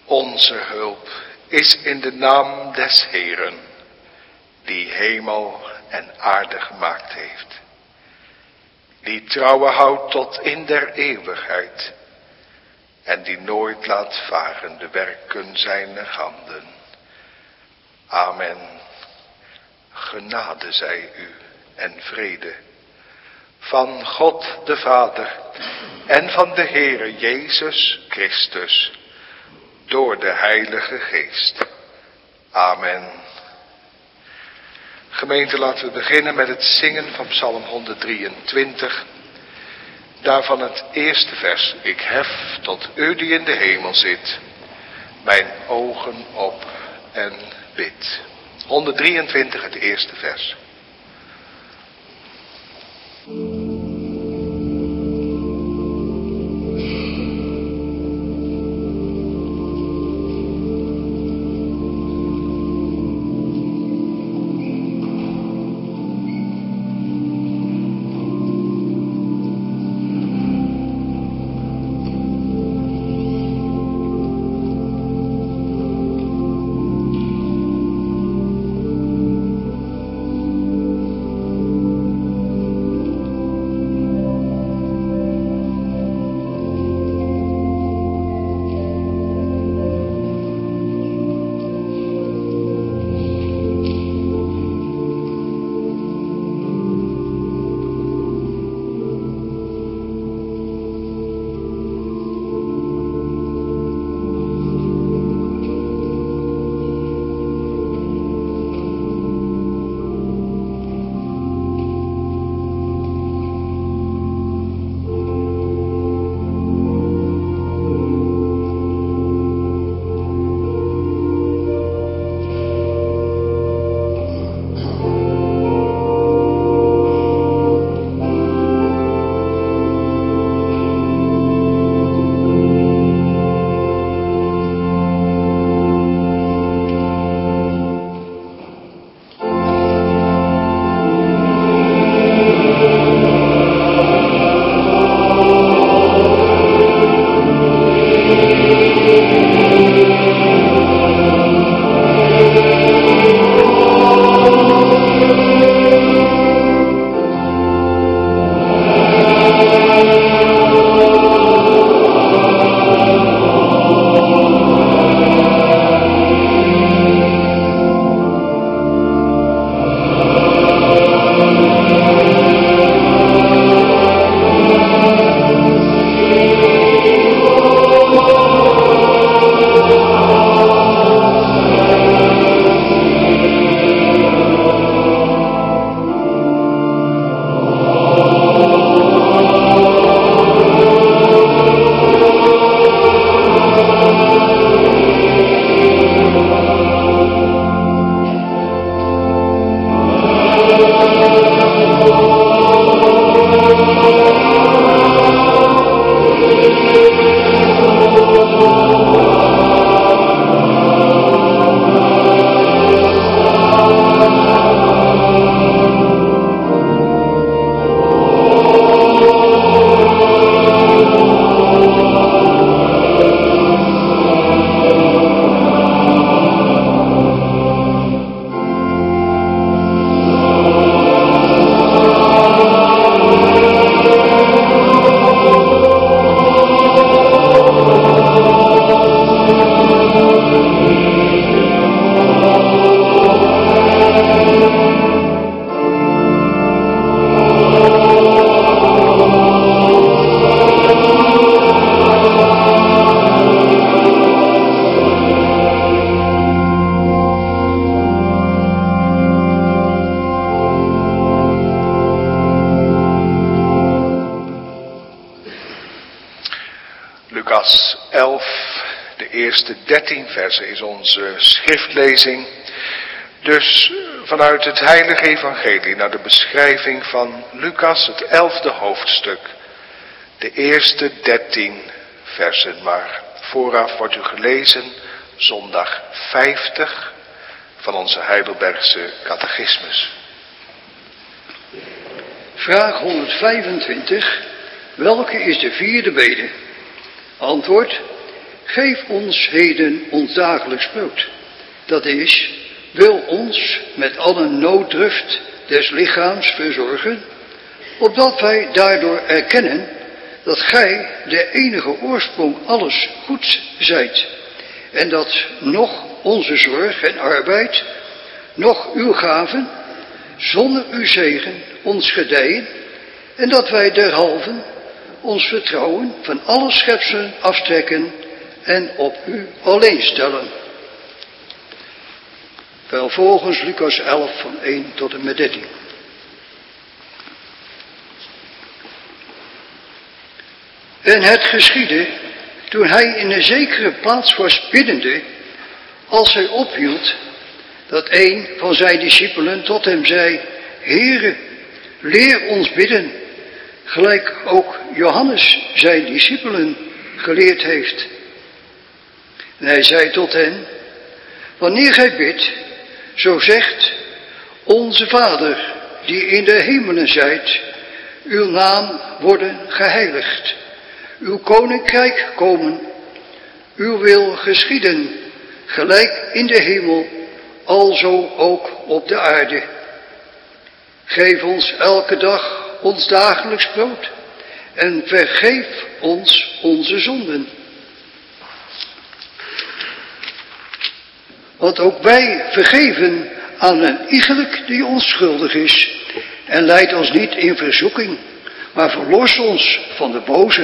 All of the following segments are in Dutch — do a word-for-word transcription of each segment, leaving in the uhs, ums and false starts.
Onze hulp is in de naam des Heeren, die hemel en aarde gemaakt heeft, die trouwe houdt tot in der eeuwigheid en die nooit laat varen de werken zijner handen. Amen. Genade zij u en vrede van God de Vader en van de Heere Jezus Christus door de Heilige Geest. Amen. Gemeente, laten we beginnen met het zingen van Psalm honderddrieëntwintig. Daarvan het eerste vers. Ik hef tot u die in de hemel zit, mijn ogen op en bid. honderddrieëntwintig, het eerste vers. Lucas elf, de eerste dertien versen is onze schriftlezing. Dus vanuit het heilige evangelie naar de beschrijving van Lucas, het elfde hoofdstuk. De eerste dertien versen, maar vooraf wordt u gelezen zondag vijftig van onze Heidelbergse catechismus. Vraag honderdvijfentwintig. Welke is de vierde bede? Antwoord. geef ons heden ons dagelijks brood. Dat is, wil ons met alle nooddruft des lichaams verzorgen, opdat wij daardoor erkennen dat gij de enige oorsprong alles goeds zijt, en dat nog onze zorg en arbeid, nog uw gaven, zonder uw zegen ons gedijen, en dat wij derhalve ons vertrouwen van alle schepselen aftrekken en op u alleen stellen. Wel volgens Lucas elf van één tot en met dertien. En het geschiedde, toen hij in een zekere plaats was biddende, als hij ophield, dat een van zijn discipelen tot hem zei: Heere, leer ons bidden, gelijk ook Johannes zijn discipelen geleerd heeft. En hij zei tot hen: Wanneer gij bidt, zo zegt: Onze Vader, die in de hemelen zijt, uw naam worden geheiligd, uw koninkrijk komen, uw wil geschieden, gelijk in de hemel, alzo ook op de aarde. Geef ons elke dag ons dagelijks brood en vergeef ons onze zonden. Want ook wij vergeven aan een iegelijk die ons schuldig is, en leid ons niet in verzoeking, maar verlos ons van de boze.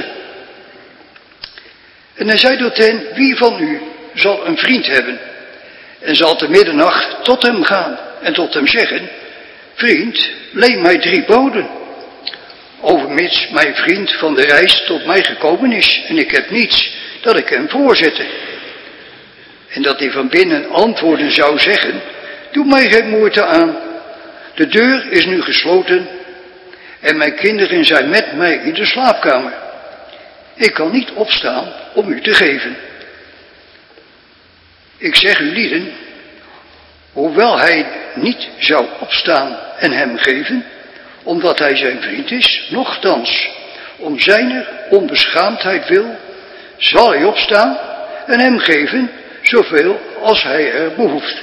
En hij zei tot hen: Wie van u zal een vriend hebben en zal te middernacht tot hem gaan en tot hem zeggen: Vriend, leen mij drie boden, overmits mijn vriend van de reis tot mij gekomen is en ik heb niets dat ik hem voorzette. En dat hij van binnen antwoorden zou zeggen: Doe mij geen moeite aan, de deur is nu gesloten en mijn kinderen zijn met mij in de slaapkamer. Ik kan niet opstaan om u te geven. Ik zeg u lieden, hoewel hij niet zou opstaan en hem geven, omdat hij zijn vriend is, nochtans, om zijner onbeschaamdheid wil, zal hij opstaan en hem geven zoveel als hij er behoeft.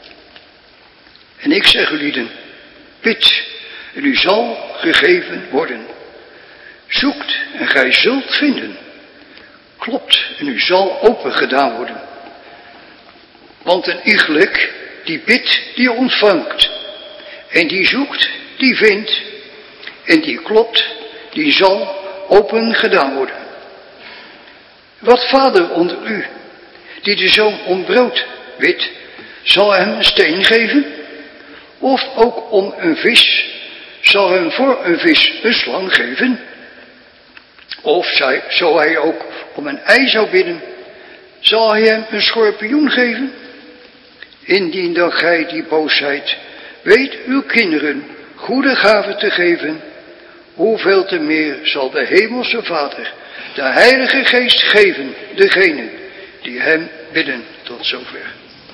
En ik zeg u lieden, bid en u zal gegeven worden. Zoekt en gij zult vinden. Klopt en u zal open gedaan worden. Want een iegelijk die bidt, die ontvangt. En die zoekt, die vindt. En die klopt, die zal open gedaan worden. Wat vader onder u, die de zoon om brood bidt, zal hem een steen geven? Of ook om een vis, zal hem voor een vis een slang geven? Of zij, zo hij ook om een ei zou bidden, zal hij hem een schorpioen geven? Indien dan gij die boos zijt, weet uw kinderen goede gaven te geven, hoeveel te meer zal de hemelse Vader de Heilige Geest geven, degenen die hem bidden. Tot zover.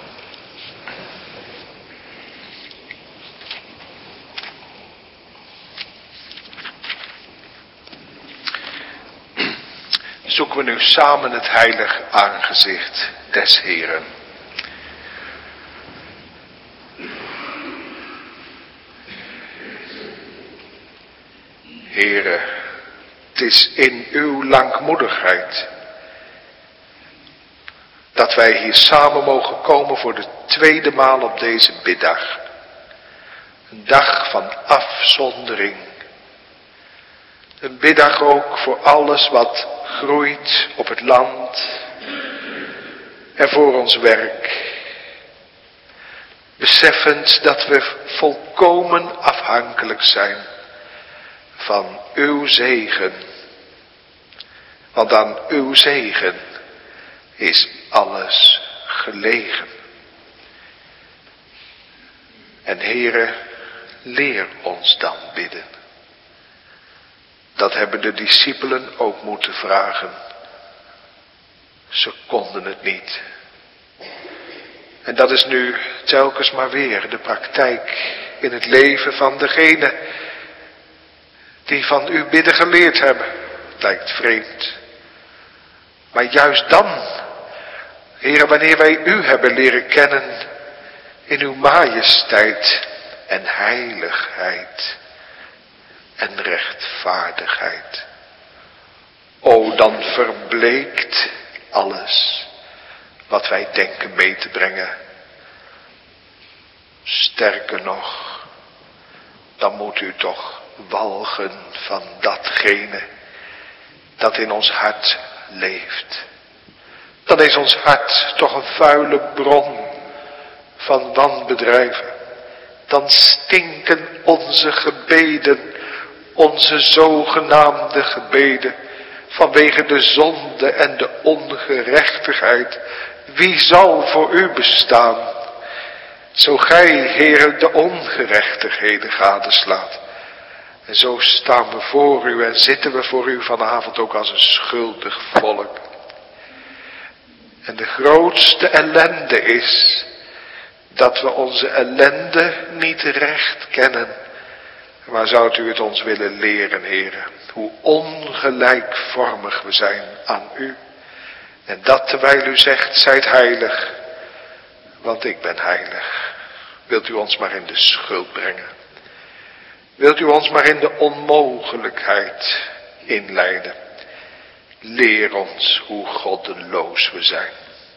Zoeken we nu samen het heilig aangezicht des Heren. Heere, het is in uw langmoedigheid dat wij hier samen mogen komen voor de tweede maal op deze biddag. Een dag van afzondering. Een biddag ook voor alles wat groeit op het land en voor ons werk. Beseffend dat we volkomen afhankelijk zijn van uw zegen. Want aan uw zegen is alles gelegen. En Heere, leer ons dan bidden. Dat hebben de discipelen ook moeten vragen. Ze konden het niet. En dat is nu telkens maar weer de praktijk in het leven van degene die van u bidden geleerd hebben. Het lijkt vreemd. Maar juist dan Heere, wanneer wij u hebben leren kennen in uw majesteit en heiligheid en rechtvaardigheid. O, dan verbleekt alles wat wij denken mee te brengen. Sterker nog, dan moet u toch walgen van datgene dat in ons hart leeft. Dan is ons hart toch een vuile bron van wanbedrijven. Dan stinken onze gebeden, onze zogenaamde gebeden, vanwege de zonde en de ongerechtigheid. Wie zal voor u bestaan, zo gij, Heere, de ongerechtigheden gadeslaat? En zo staan we voor u en zitten we voor u vanavond ook als een schuldig volk. En de grootste ellende is dat we onze ellende niet recht kennen. Maar zou u het ons willen leren, Heere, hoe ongelijkvormig we zijn aan u. En dat terwijl u zegt, zijt heilig, want ik ben heilig. Wilt u ons maar in de schuld brengen. Wilt u ons maar in de onmogelijkheid inleiden. Leer ons hoe goddeloos we zijn.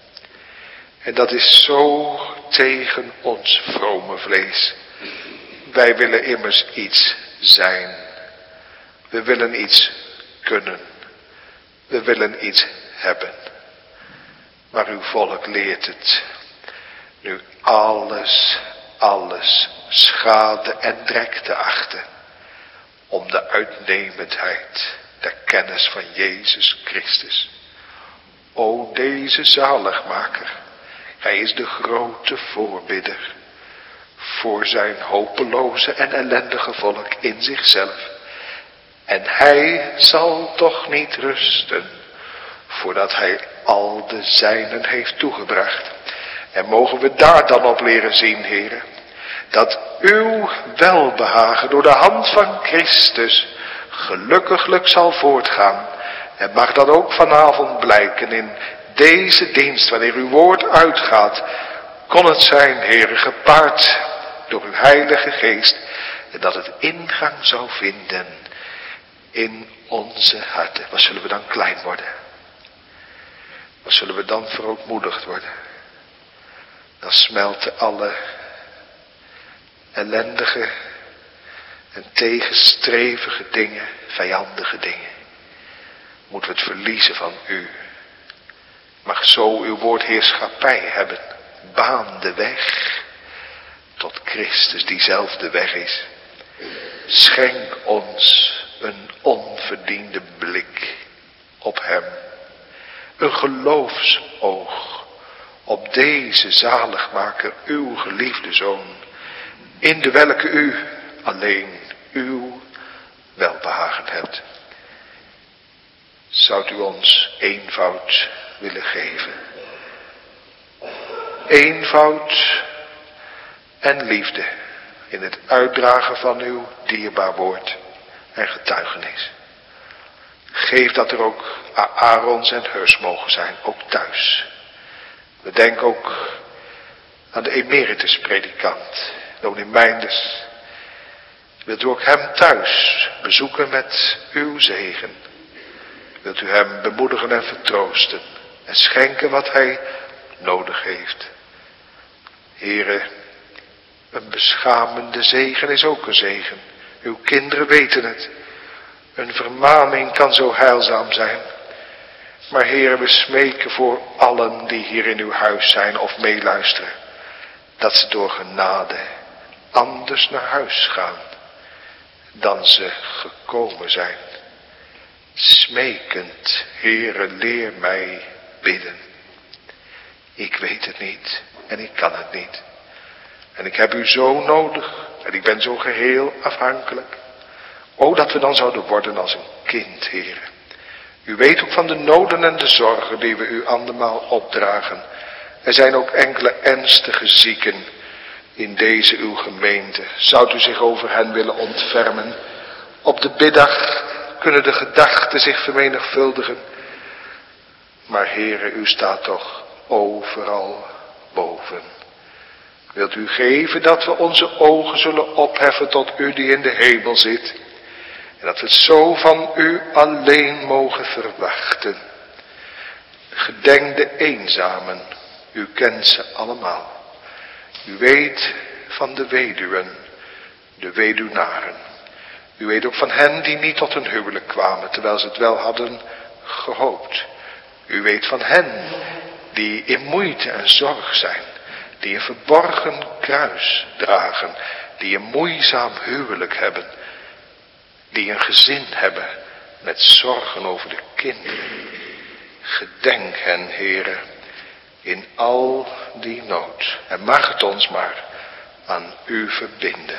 En dat is zo tegen ons vrome vlees. Wij willen immers iets zijn. We willen iets kunnen. We willen iets hebben. Maar uw volk leert het. Nu alles, alles schade en drek te achten. Om de uitnemendheid der kennis van Jezus Christus. O, deze zaligmaker. Hij is de grote voorbidder. Voor zijn hopeloze en ellendige volk in zichzelf. En hij zal toch niet rusten, voordat hij al de zijnen heeft toegebracht. En mogen we daar dan op leren zien, Heere, dat uw welbehagen door de hand van Christus gelukkiglijk zal voortgaan. En mag dat ook vanavond blijken in deze dienst, wanneer uw woord uitgaat. Kon het zijn, Heere, gepaard door uw heilige geest, en dat het ingang zou vinden in onze harten. Wat zullen we dan klein worden? Wat zullen we dan verootmoedigd worden? Dan smelten alle ellendige en tegenstrevige dingen, vijandige dingen. Moeten we het verliezen van u. Mag zo uw woord heerschappij hebben. Baan de weg tot Christus, die zelf de weg is. Schenk ons een onverdiende blik op hem. Een geloofsoog op deze zaligmaker, uw geliefde Zoon. In de welke u alleen uw welbehagen hebt. Zou u ons eenvoud willen geven. Eenvoud en liefde in het uitdragen van uw dierbaar woord en getuigenis. Geef dat er ook Aarons en Hurs mogen zijn, ook thuis. We denken ook aan de emeritus predikant, dominee Meinders. Wilt u ook hem thuis bezoeken met uw zegen? Wilt u hem bemoedigen en vertroosten en schenken wat hij nodig heeft? Here, een beschamende zegen is ook een zegen. Uw kinderen weten het. Een vermaning kan zo heilzaam zijn. Maar Heere, we smeken voor allen die hier in uw huis zijn of meeluisteren, dat ze door genade anders naar huis gaan dan ze gekomen zijn. Smekend, Heere, leer mij bidden. Ik weet het niet en ik kan het niet. En ik heb u zo nodig en ik ben zo geheel afhankelijk. O, dat we dan zouden worden als een kind, Heere. U weet ook van de noden en de zorgen die we u andermaal opdragen. Er zijn ook enkele ernstige zieken in deze uw gemeente. Zou u zich over hen willen ontfermen? Op de biddag kunnen de gedachten zich vermenigvuldigen. Maar Heere, u staat toch overal boven. Wilt u geven dat we onze ogen zullen opheffen tot u die in de hemel zit. En dat we het zo van u alleen mogen verwachten. Gedenk de eenzamen. U kent ze allemaal. U weet van de weduwen, de weduwnaren. U weet ook van hen die niet tot een huwelijk kwamen, terwijl ze het wel hadden gehoopt. U weet van hen die in moeite en zorg zijn, die een verborgen kruis dragen, die een moeizaam huwelijk hebben, die een gezin hebben met zorgen over de kinderen. Gedenk hen, Heere, in al die nood. En mag het ons maar aan u verbinden.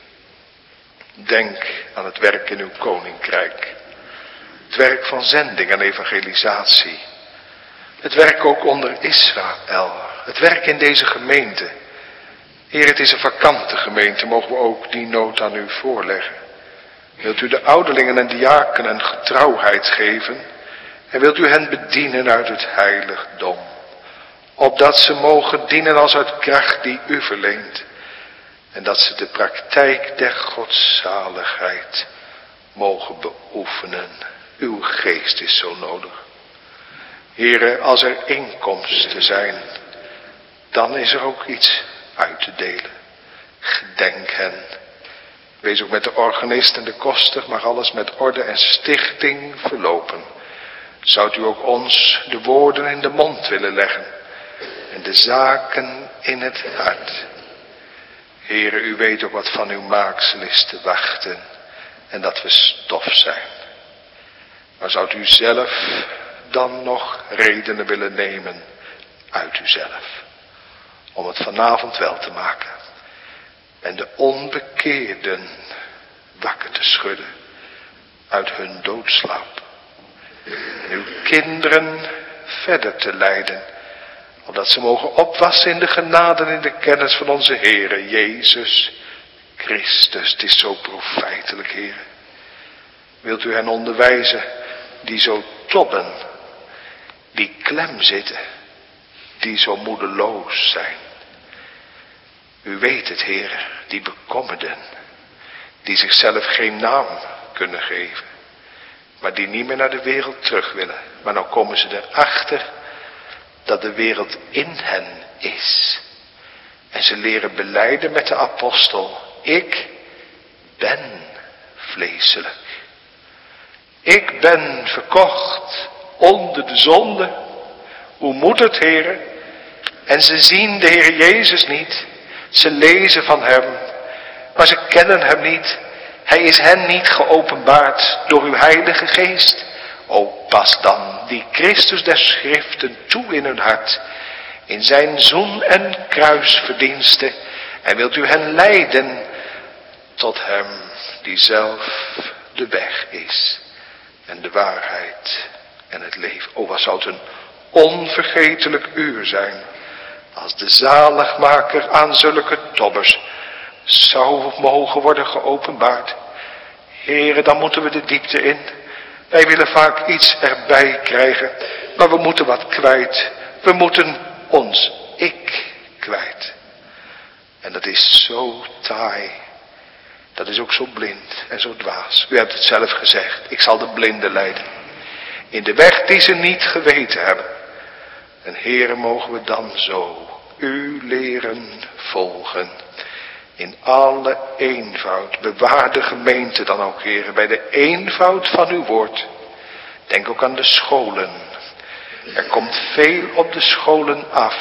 Denk aan het werk in uw koninkrijk. Het werk van zending en evangelisatie. Het werk ook onder Israël. Het werk in deze gemeente. Heer, het is een vakante gemeente. Mogen we ook die nood aan u voorleggen. Wilt u de ouderlingen en diakenen getrouwheid geven. En wilt u hen bedienen uit het heiligdom. Opdat ze mogen dienen als uit kracht die u verleent. En dat ze de praktijk der godzaligheid mogen beoefenen. Uw geest is zo nodig. Here, als er inkomsten zijn, dan is er ook iets uit te delen. Gedenk hen. Wees ook met de organist en de koster, mag alles met orde en stichting verlopen. Zoudt u ook ons de woorden in de mond willen leggen en de zaken in het hart. Heere, u weet ook wat van uw maaksel is te wachten en dat we stof zijn. Maar zoudt u zelf dan nog redenen willen nemen uit uzelf, om het vanavond wel te maken en de onbekeerden wakker te schudden uit hun doodslaap en uw kinderen verder te leiden, opdat ze mogen opwassen in de genade en in de kennis van onze Heere Jezus Christus. Het is zo profijtelijk, Heere. Wilt u hen onderwijzen die zo tobben, die klem zitten, die zo moedeloos zijn. U weet het, Heere, die bekommerden, die zichzelf geen naam kunnen geven, maar die niet meer naar de wereld terug willen. Maar nou komen ze erachter dat de wereld in hen is. En ze leren belijden met de apostel: ik ben vleeselijk. Ik ben verkocht onder de zonde. Hoe moet het, Heere? En ze zien de Heer Jezus niet. Ze lezen van hem, maar ze kennen hem niet. Hij is hen niet geopenbaard door uw Heilige Geest. O, pas dan die Christus der Schriften toe in hun hart, in zijn zoen- en kruisverdiensten, en wilt u hen leiden tot hem die zelf de weg is en de waarheid en het leven. O, wat zou het een onvergetelijk uur zijn als de zaligmaker aan zulke tobbers zou mogen worden geopenbaard. Heere, dan moeten we de diepte in. Wij willen vaak iets erbij krijgen, maar we moeten wat kwijt. We moeten ons ik kwijt. En dat is zo taai. Dat is ook zo blind en zo dwaas. U hebt het zelf gezegd. Ik zal de blinden leiden in de weg die ze niet geweten hebben. En Heere, mogen we dan zo u leren volgen. In alle eenvoud. Bewaar de gemeente dan ook, Heere, bij de eenvoud van uw woord. Denk ook aan de scholen. Er komt veel op de scholen af.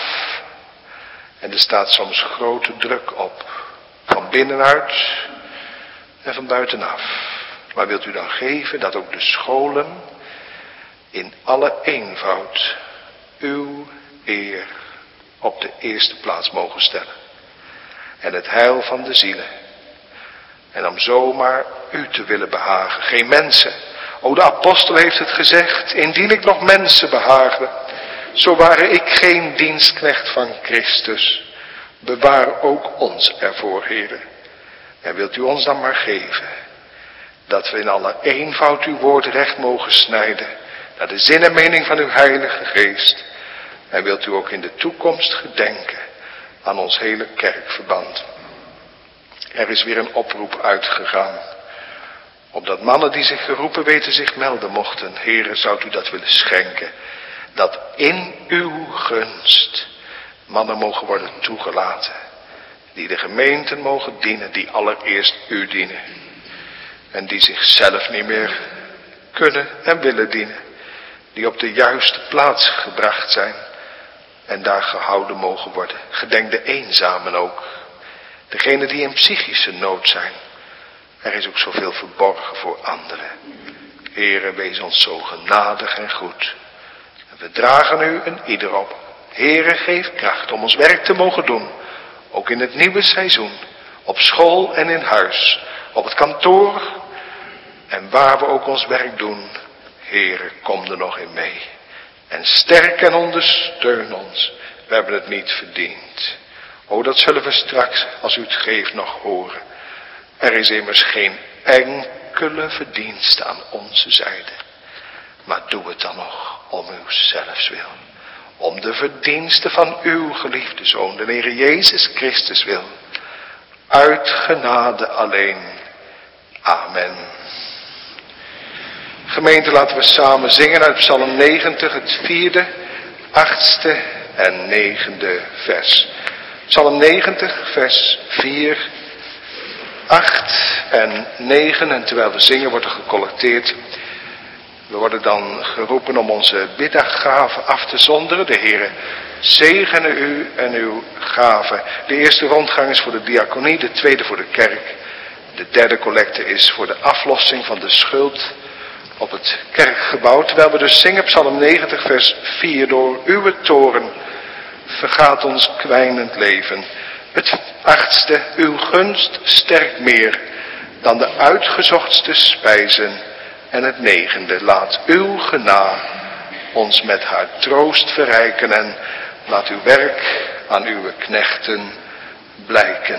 En er staat soms grote druk op. Van binnenuit en van buitenaf. Maar wilt u dan geven dat ook de scholen in alle eenvoud uw eer op de eerste plaats mogen stellen. En het heil van de zielen. En om zomaar u te willen behagen, geen mensen. O, de apostel heeft het gezegd: indien ik nog mensen behaagde, zo ware ik geen dienstknecht van Christus. Bewaar ook ons ervoor, Heere. En wilt u ons dan maar geven, dat we in alle eenvoud uw woord recht mogen snijden, naar de zin en mening van uw Heilige Geest. En wilt u ook in de toekomst gedenken aan ons hele kerkverband. Er is weer een oproep uitgegaan. Opdat mannen die zich geroepen weten zich melden mochten. Heere, zou u dat willen schenken. Dat in uw gunst mannen mogen worden toegelaten. Die de gemeenten mogen dienen, die allereerst u dienen. En die zichzelf niet meer kunnen en willen dienen. Die op de juiste plaats gebracht zijn. En daar gehouden mogen worden. Gedenk de eenzamen ook. Degenen die in psychische nood zijn. Er is ook zoveel verborgen voor anderen. Heere, wees ons zo genadig en goed. En we dragen u een ieder op. Heere, geef kracht om ons werk te mogen doen. Ook in het nieuwe seizoen. Op school en in huis. Op het kantoor. En waar we ook ons werk doen. Heere, kom er nog in mee. En sterk en ondersteun ons. We hebben het niet verdiend. O, dat zullen we straks, als u het geeft, nog horen. Er is immers geen enkele verdienste aan onze zijde. Maar doe het dan nog om uw zelfs wil. Om de verdienste van uw geliefde Zoon, de Heer Jezus Christus wil. Uit genade alleen. Amen. Gemeente, laten we samen zingen uit Psalm negentig, het vierde, achtste en negende vers. Psalm negentig, vers vier, acht en negen. En terwijl we zingen wordt er gecollecteerd. We worden dan geroepen om onze middaggaven af te zonderen. De Heere zegene u en uw gaven. De eerste rondgang is voor de diaconie, de tweede voor de kerk. De derde collecte is voor de aflossing van de schuld op het kerkgebouw. Terwijl we dus zingen Psalm negentig vers vier. Door uw toren vergaat ons kwijnend leven. Het achtste, uw gunst sterkt meer dan de uitgezochtste spijzen. En het negende, laat uw genade ons met haar troost verrijken. En laat uw werk aan uw knechten blijken.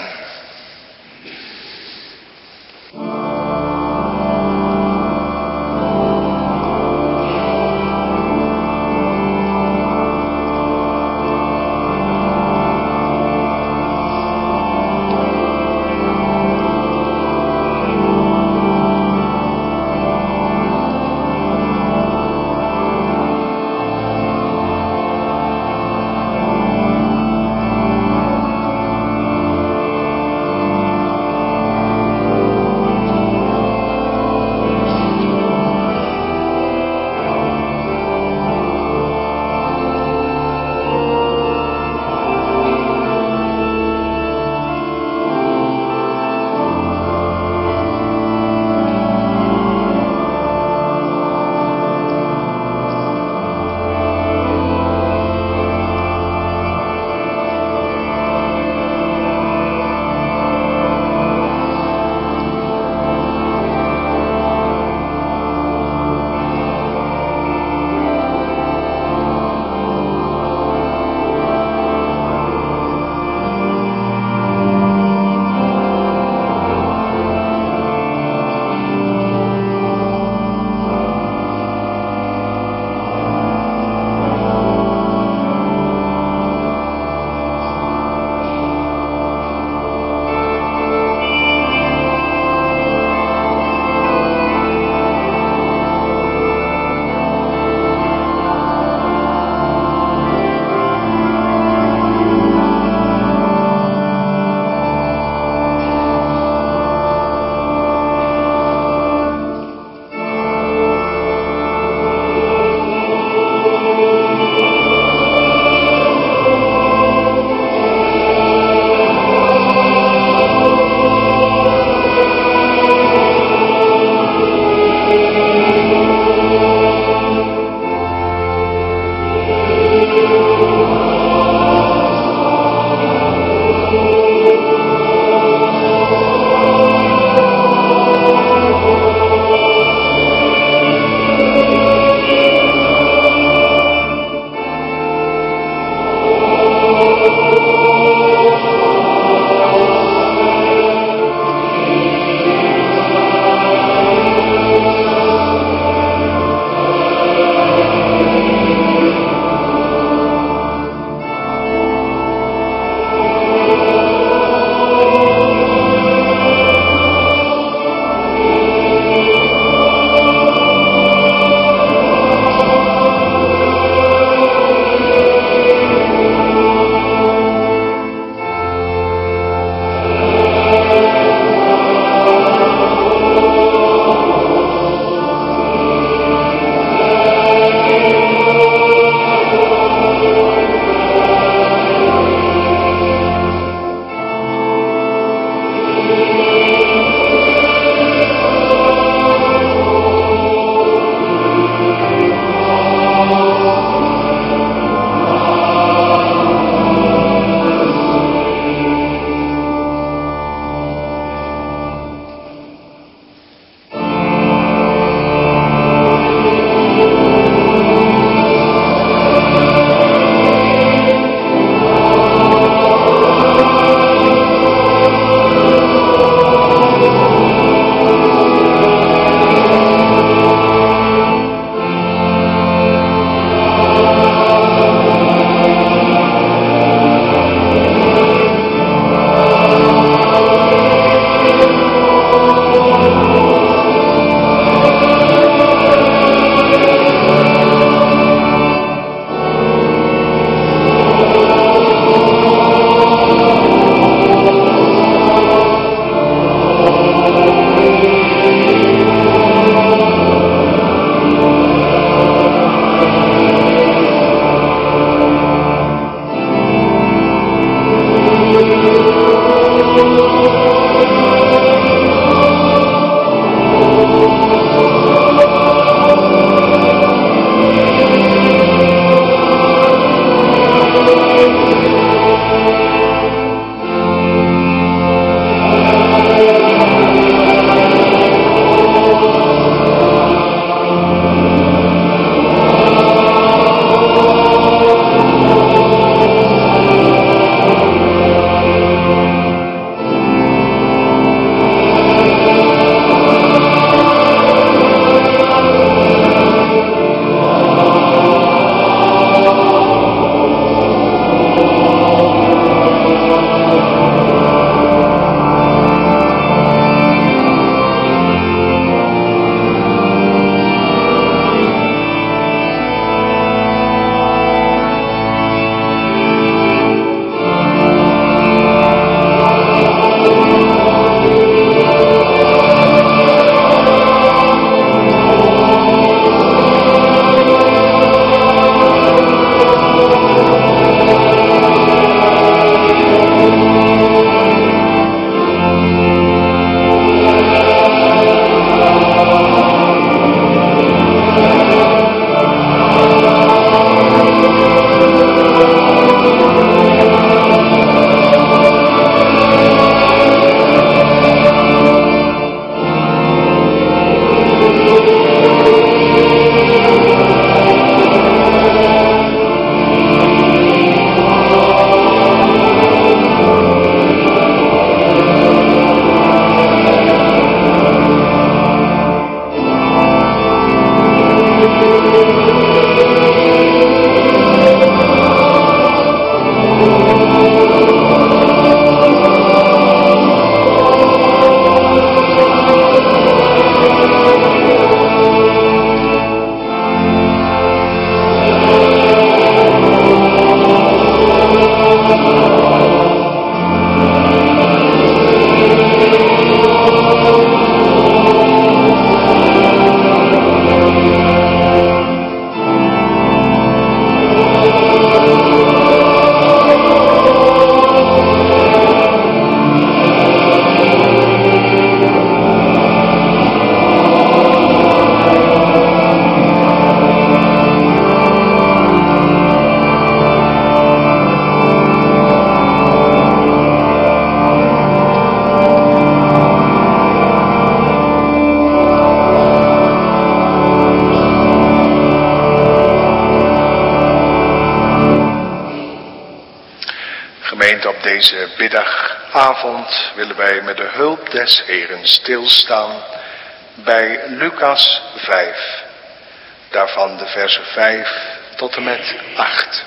Gemeente, op deze middagavond willen wij met de hulp des Heren stilstaan bij Lucas vijf. Daarvan de versen vijf tot en met acht.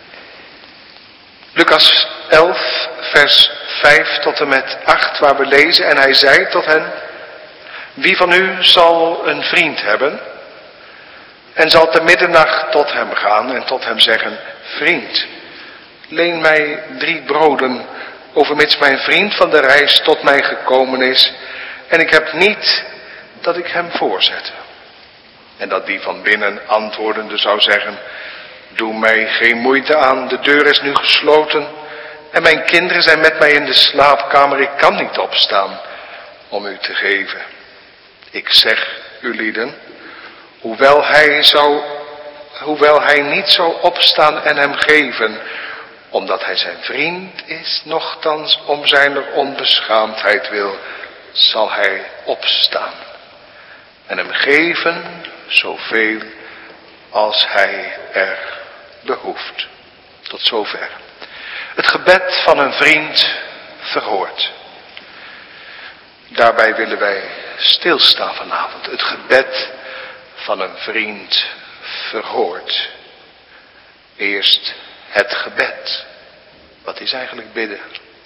Lucas elf, vers vijf tot en met acht, waar we lezen: en hij zei tot hen: wie van u zal een vriend hebben en zal te middernacht tot hem gaan en tot hem zeggen: vriend, leen mij drie broden, overmits mijn vriend van de reis tot mij gekomen is en ik heb niet dat ik hem voorzette. En dat die van binnen antwoordende zou zeggen: doe mij geen moeite aan, de deur is nu gesloten en mijn kinderen zijn met mij in de slaapkamer, ik kan niet opstaan om u te geven. Ik zeg u lieden, hoewel hij, zou, hoewel hij niet zou opstaan en hem geven, omdat hij zijn vriend is, nochtans om zijn onbeschaamdheid wil, zal hij opstaan en hem geven zoveel als hij er behoeft. Tot zover. Het gebed van een vriend verhoord. Daarbij willen wij stilstaan vanavond. Het gebed van een vriend verhoord. Eerst het gebed. Wat is eigenlijk bidden?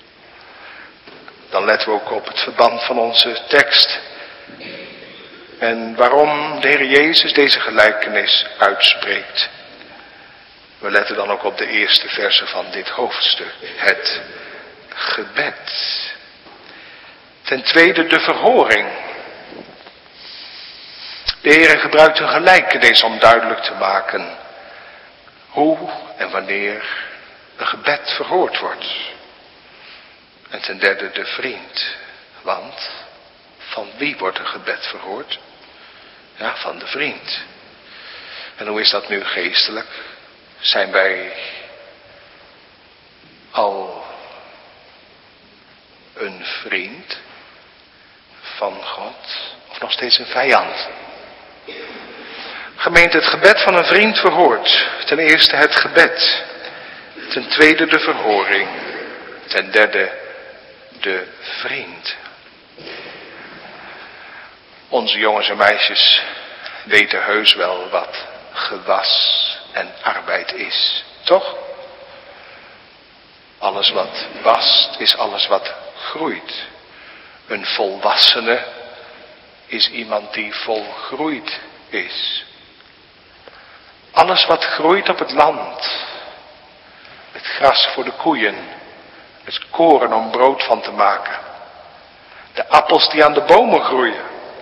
Dan letten we ook op het verband van onze tekst. En waarom de Heer Jezus deze gelijkenis uitspreekt. We letten dan ook op de eerste verse van dit hoofdstuk. Het gebed. Ten tweede de verhoring. De Heer gebruikt een gelijkenis om duidelijk te maken hoe en wanneer een gebed verhoord wordt. En ten derde de vriend. Want van wie wordt een gebed verhoord? Ja, van de vriend. En hoe is dat nu geestelijk? Zijn wij al een vriend van God of nog steeds een vijand? Gemeente, het gebed van een vriend verhoort. Ten eerste het gebed. Ten tweede de verhoring. Ten derde de vriend. Onze jongens en meisjes weten heus wel wat gewas en arbeid is. Toch? Alles wat wast is alles wat groeit. Een volwassene is iemand die volgroeid is. Alles wat groeit op het land. Het gras voor de koeien. Het koren om brood van te maken. De appels die aan de bomen groeien.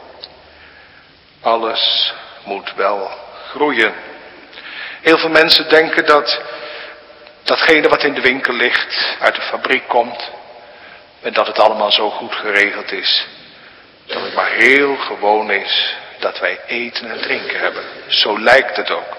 Alles moet wel groeien. Heel veel mensen denken dat datgene wat in de winkel ligt uit de fabriek komt. En dat het allemaal zo goed geregeld is. Dat het maar heel gewoon is dat wij eten en drinken hebben. Zo lijkt het ook.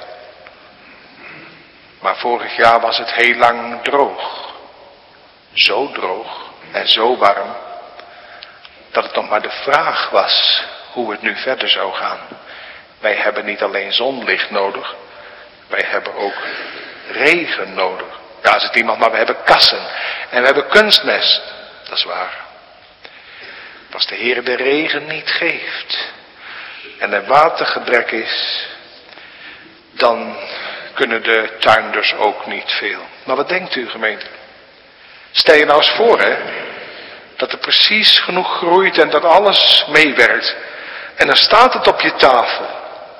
Maar vorig jaar was het heel lang droog. Zo droog en zo warm. Dat het nog maar de vraag was hoe het nu verder zou gaan. Wij hebben niet alleen zonlicht nodig. Wij hebben ook regen nodig. Daar zit iemand, maar we hebben kassen. En we hebben kunstmest. Dat is waar. Als de Heer de regen niet geeft. En er watergebrek is. Dan kunnen de tuinders ook niet veel. Maar wat denkt u, gemeente? Stel je nou eens voor, hè. Dat er precies genoeg groeit en dat alles meewerkt. En dan staat het op je tafel.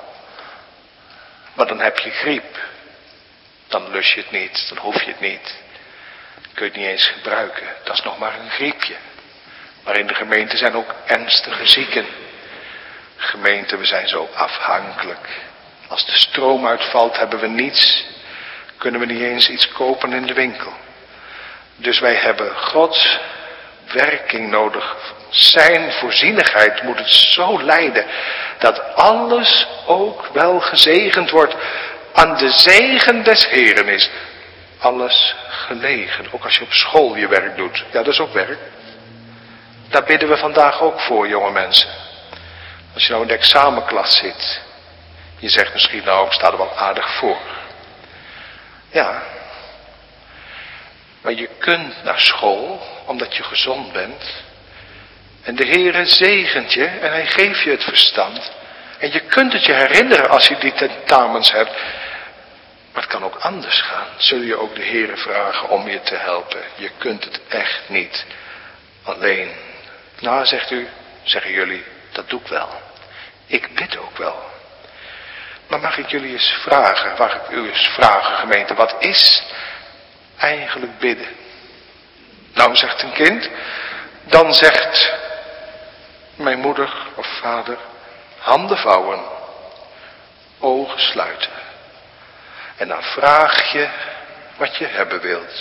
Maar dan heb je griep. Dan lus je het niet, dan hoef je het niet. Dan kun je het niet eens gebruiken. Dat is nog maar een griepje. Maar in de gemeente zijn ook ernstige zieken. Gemeente, we zijn zo afhankelijk. Als de stroom uitvalt, hebben we niets. Kunnen we niet eens iets kopen in de winkel. Dus wij hebben Gods werking nodig. Zijn voorzienigheid moet het zo leiden dat alles ook wel gezegend wordt. Aan de zegen des Heren is alles gelegen. Ook als je op school je werk doet. Ja, dat is ook werk. Daar bidden we vandaag ook voor, jonge mensen. Als je nou in de examenklas zit. Je zegt misschien, nou, ik sta er wel aardig voor. Ja. Maar je kunt naar school, omdat je gezond bent. En de Heere zegent je en hij geeft je het verstand. En je kunt het je herinneren als je die tentamens hebt. Maar het kan ook anders gaan. Zul je ook de Heere vragen om je te helpen. Je kunt het echt niet alleen. Nou, zegt u, zeggen jullie, dat doe ik wel. Ik bid ook wel. Maar mag ik jullie eens vragen, mag ik u eens vragen, gemeente, wat is eigenlijk bidden? Nou, zegt een kind, dan zegt mijn moeder of vader, handen vouwen, ogen sluiten. En dan vraag je wat je hebben wilt.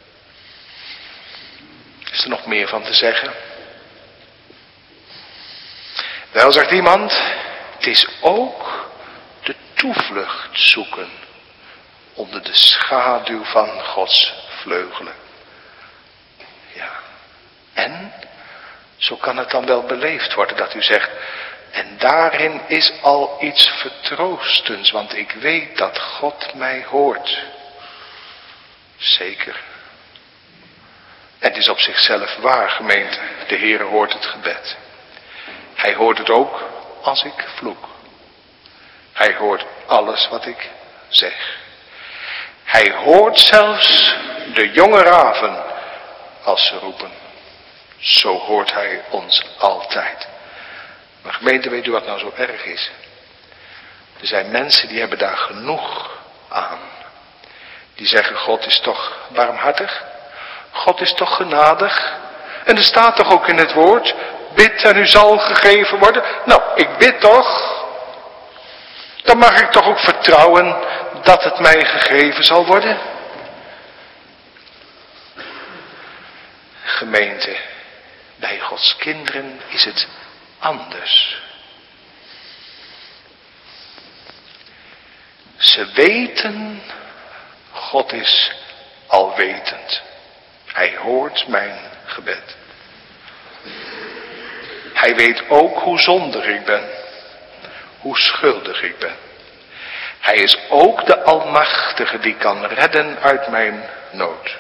Is er nog meer van te zeggen? Wel, zegt iemand, het is ook de toevlucht zoeken onder de schaduw van Gods vleugelen. Ja. En zo kan het dan wel beleefd worden dat u zegt, en daarin is al iets vertroostends, want ik weet dat God mij hoort. Zeker. En het is op zichzelf waar, gemeente. De Heere hoort het gebed. Hij hoort het ook als ik vloek. Hij hoort alles wat ik zeg. Hij hoort zelfs de jonge raven als ze roepen. Zo hoort hij ons altijd. Maar gemeente, weet u wat nou zo erg is? Er zijn mensen die hebben daar genoeg aan. Die zeggen, God is toch barmhartig? God is toch genadig? En er staat toch ook in het woord, bid en u zal gegeven worden. Nou, ik bid toch. Dan mag ik toch ook vertrouwen dat het mij gegeven zal worden. Gemeente, bij Gods kinderen is het anders. Ze weten, God is alwetend. Hij hoort mijn gebed. Hij weet ook hoe zondig ik ben. Hoe schuldig ik ben. Hij is ook de Almachtige die kan redden uit mijn nood.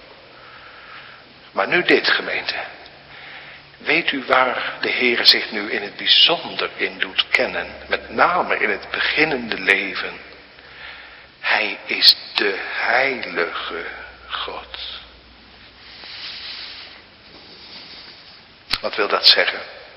Maar nu dit, gemeente. Weet u waar de Heere zich nu in het bijzonder in doet kennen? Met name in het beginnende leven. Hij is de heilige God. Wat wil dat zeggen?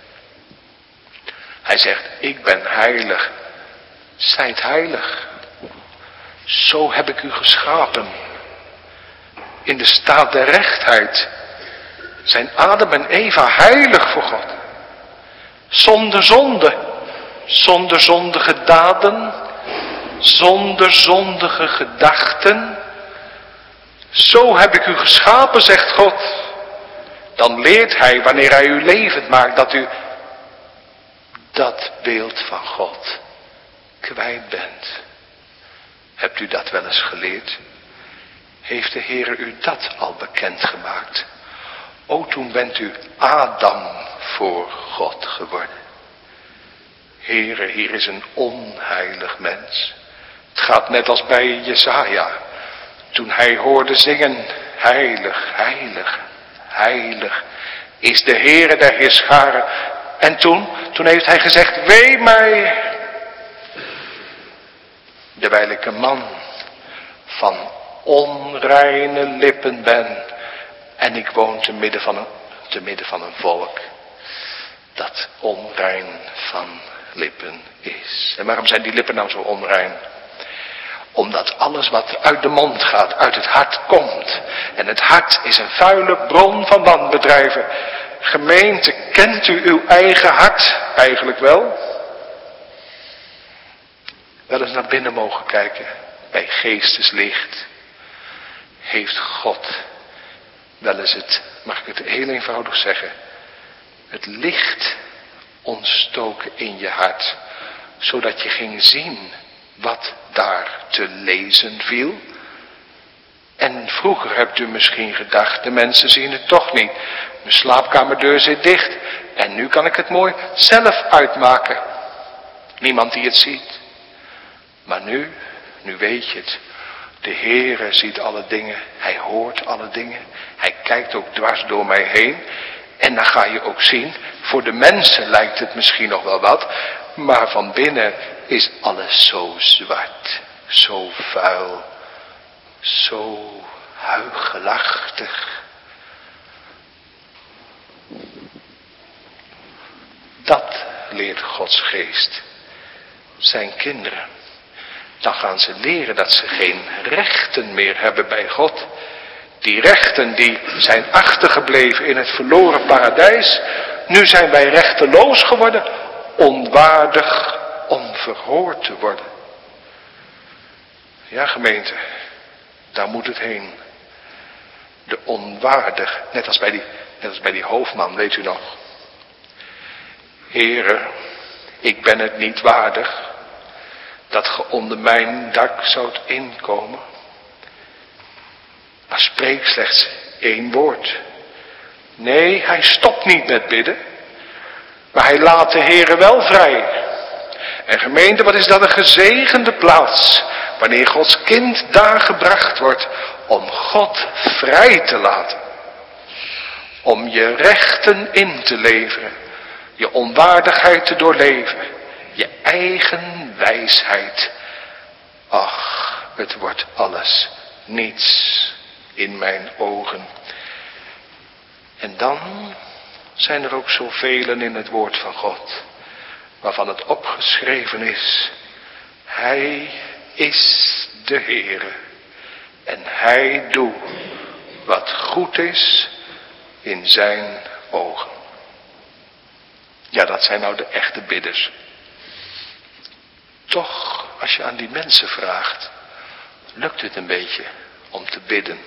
Hij zegt, ik ben heilig. Zijt heilig. Zo heb ik u geschapen. In de staat der rechtheid zijn Adam en Eva heilig voor God. Zonder zonde. Zonder zondige daden. Zonder zondige gedachten. Zo heb ik u geschapen, zegt God. Dan leert hij, wanneer hij u levend maakt, dat u dat beeld van God kwijt bent. Hebt u dat wel eens geleerd? Heeft de Heere u dat al bekendgemaakt? O, toen bent u Adam voor God geworden. Heere, hier is een onheilig mens. Het gaat net als bij Jesaja. Toen hij hoorde zingen, heilig, heilig, heilig is de Heere der Heerscharen. En toen, toen heeft hij gezegd, wee mij. Terwijl ik een man van onreine lippen ben. En ik woon te midden van een, te midden van een volk dat onrein van lippen is. En waarom zijn die lippen nou zo onrein? Omdat alles wat uit de mond gaat, uit het hart komt. En het hart is een vuile bron van wanbedrijven. Gemeente, kent u uw eigen hart eigenlijk wel? Wel eens naar binnen mogen kijken. Bij geesteslicht heeft God wel eens het, mag ik het heel eenvoudig zeggen, het licht ontstoken in je hart. Zodat je ging zien wat daar te lezen viel. En vroeger hebt u misschien gedacht, de mensen zien het toch niet. Mijn slaapkamerdeur zit dicht. En nu kan ik het mooi zelf uitmaken. Niemand die het ziet. Maar nu, nu weet je het. De Heere ziet alle dingen, hij hoort alle dingen, hij kijkt ook dwars door mij heen. En dan ga je ook zien, voor de mensen lijkt het misschien nog wel wat, maar van binnen is alles zo zwart, zo vuil, zo huichelachtig. Dat leert Gods geest zijn kinderen. Dan gaan ze leren dat ze geen rechten meer hebben bij God. Die rechten die zijn achtergebleven in het verloren paradijs. Nu zijn wij rechteloos geworden, onwaardig om verhoord te worden. Ja, gemeente, daar moet het heen. De onwaardig, net als bij die, net als bij die hoofdman, weet u nog. Heere, ik ben het niet waardig dat ge onder mijn dak zoudt inkomen. Maar spreek slechts één woord. Nee, hij stopt niet met bidden, maar hij laat de Heere wel vrij. En gemeente, wat is dat een gezegende plaats, wanneer Gods kind daar gebracht wordt om God vrij te laten. Om je rechten in te leveren, je onwaardigheid te doorleven, je eigen wijsheid. Ach, het wordt alles niets in mijn ogen. En dan zijn er ook zoveel in het woord van God, waarvan het opgeschreven is: Hij is de Heere en Hij doet wat goed is in zijn ogen. Ja, dat zijn nou de echte bidders. Toch, als je aan die mensen vraagt, lukt het een beetje om te bidden?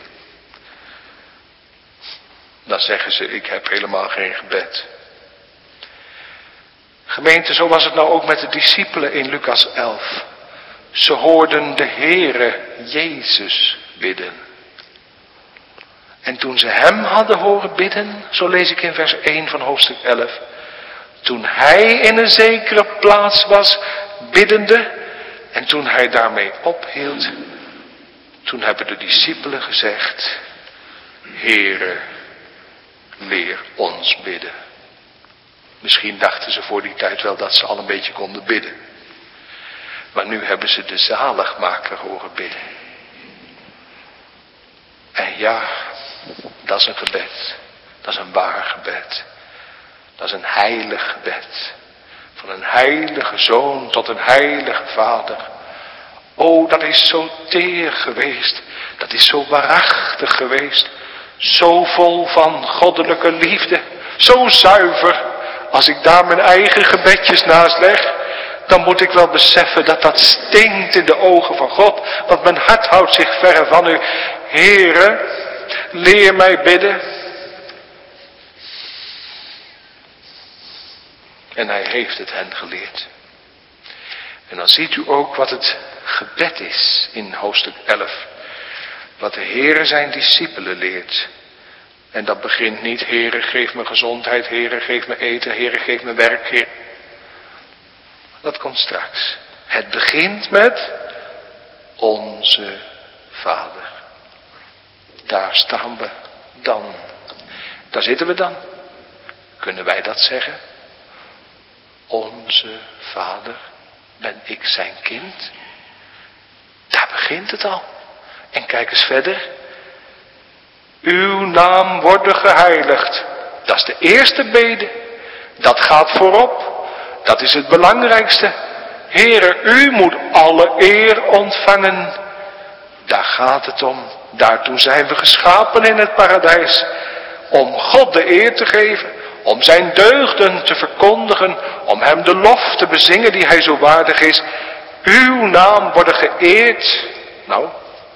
Dan zeggen ze, ik heb helemaal geen gebed. Gemeente, zo was het nou ook met de discipelen in Lucas elf. Ze hoorden de Heere Jezus bidden. En toen ze hem hadden horen bidden, zo lees ik in vers één van hoofdstuk elf. Toen hij in een zekere plaats was, biddende, en toen hij daarmee ophield, toen hebben de discipelen gezegd: Heere, leer ons bidden. Misschien dachten ze voor die tijd wel dat ze al een beetje konden bidden. Maar nu hebben ze de zaligmaker horen bidden. En ja, dat is een gebed. Dat is een waar gebed. Dat is een heilig gebed. Van een heilige zoon tot een heilige vader. O, dat is zo teer geweest. Dat is zo waarachtig geweest. Zo vol van goddelijke liefde. Zo zuiver. Als ik daar mijn eigen gebedjes naast leg, dan moet ik wel beseffen dat dat stinkt in de ogen van God. Want mijn hart houdt zich verre van u. Heere, leer mij bidden. En hij heeft het hen geleerd. En dan ziet u ook wat het gebed is in hoofdstuk elf. Wat de Heere zijn discipelen leert. En dat begint niet, Heere, geef me gezondheid, Heere, geef me eten, Heere, geef me werk, Heer. Dat komt straks. Het begint met onze Vader. Daar staan we dan. Daar zitten we dan. Kunnen wij dat zeggen? Onze Vader, ben ik zijn kind? Daar begint het al. En kijk eens verder. Uw naam worden geheiligd. Dat is de eerste bede. Dat gaat voorop. Dat is het belangrijkste. Heere, u moet alle eer ontvangen. Daar gaat het om. Daartoe zijn we geschapen in het paradijs. Om God de eer te geven. Om zijn deugden te verkondigen. Om hem de lof te bezingen die hij zo waardig is. Uw naam worden geëerd. Nou,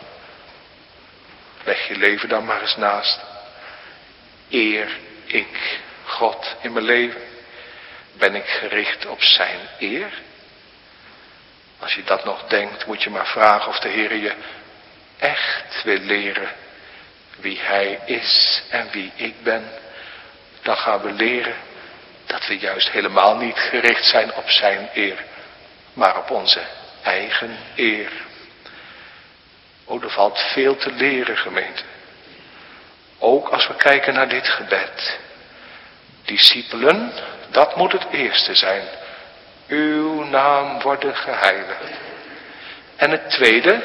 leg je leven dan maar eens naast. Eer ik God in mijn leven? Ben ik gericht op zijn eer? Als je dat nog denkt, moet je maar vragen of de Heer je echt wil leren wie hij is en wie ik ben. Dan gaan we leren dat we juist helemaal niet gericht zijn op zijn eer, maar op onze eigen eer. Oh, er valt veel te leren, gemeente. Ook als we kijken naar dit gebed. Discipelen, dat moet het eerste zijn. Uw naam worden geheiligd. En het tweede,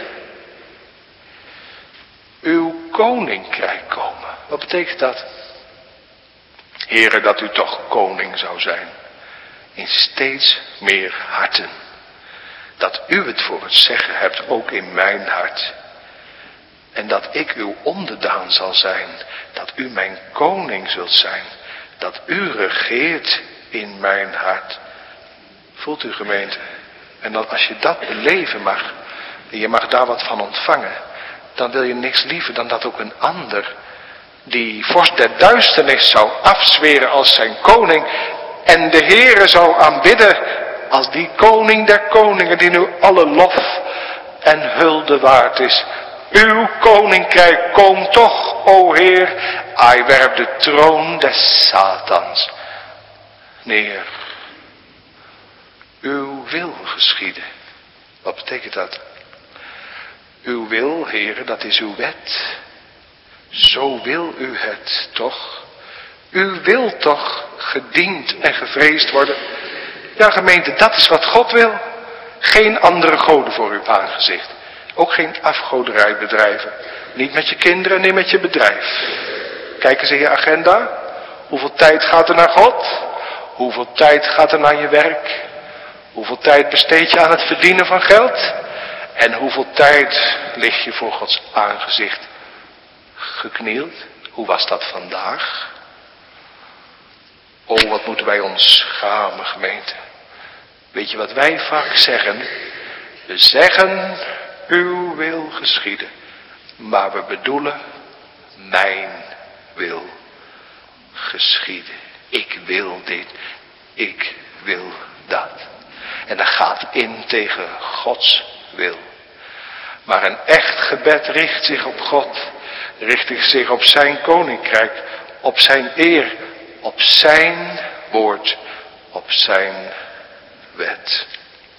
uw koninkrijk komen. Wat betekent dat? Heere, dat u toch koning zou zijn. In steeds meer harten. Dat u het voor het zeggen hebt, ook in mijn hart. En dat ik uw onderdaan zal zijn. Dat u mijn koning zult zijn. Dat u regeert in mijn hart. Voelt u, gemeente? En dan als je dat beleven mag, en je mag daar wat van ontvangen, dan wil je niks liever dan dat ook een ander, die vorst der duisternis zou afzweren als zijn koning, en de Heere zou aanbidden als die koning der koningen, die nu alle lof en hulde waard is. Uw koninkrijk komt toch, o Heer. Hij werpt de troon des Satans neer. Uw wil geschieden. Wat betekent dat? Uw wil, Heere, dat is uw wet. Zo wil u het toch? U wil toch gediend en gevreesd worden? Ja, gemeente, dat is wat God wil. Geen andere goden voor uw aangezicht. Ook geen afgoderij bedrijven. Niet met je kinderen, niet met je bedrijf. Kijk eens in je agenda. Hoeveel tijd gaat er naar God? Hoeveel tijd gaat er naar je werk? Hoeveel tijd besteed je aan het verdienen van geld? En hoeveel tijd lig je voor Gods aangezicht geknield? Hoe was dat vandaag? Oh, wat moeten wij ons schamen, gemeente. Weet je wat wij vaak zeggen? We zeggen, uw wil geschieden. Maar we bedoelen, mijn wil geschieden. Ik wil dit. Ik wil dat. En dat gaat in tegen Gods wil. Maar een echt gebed richt zich op God. Richt zich op zijn koninkrijk. Op zijn eer. Op zijn woord. Op zijn wet.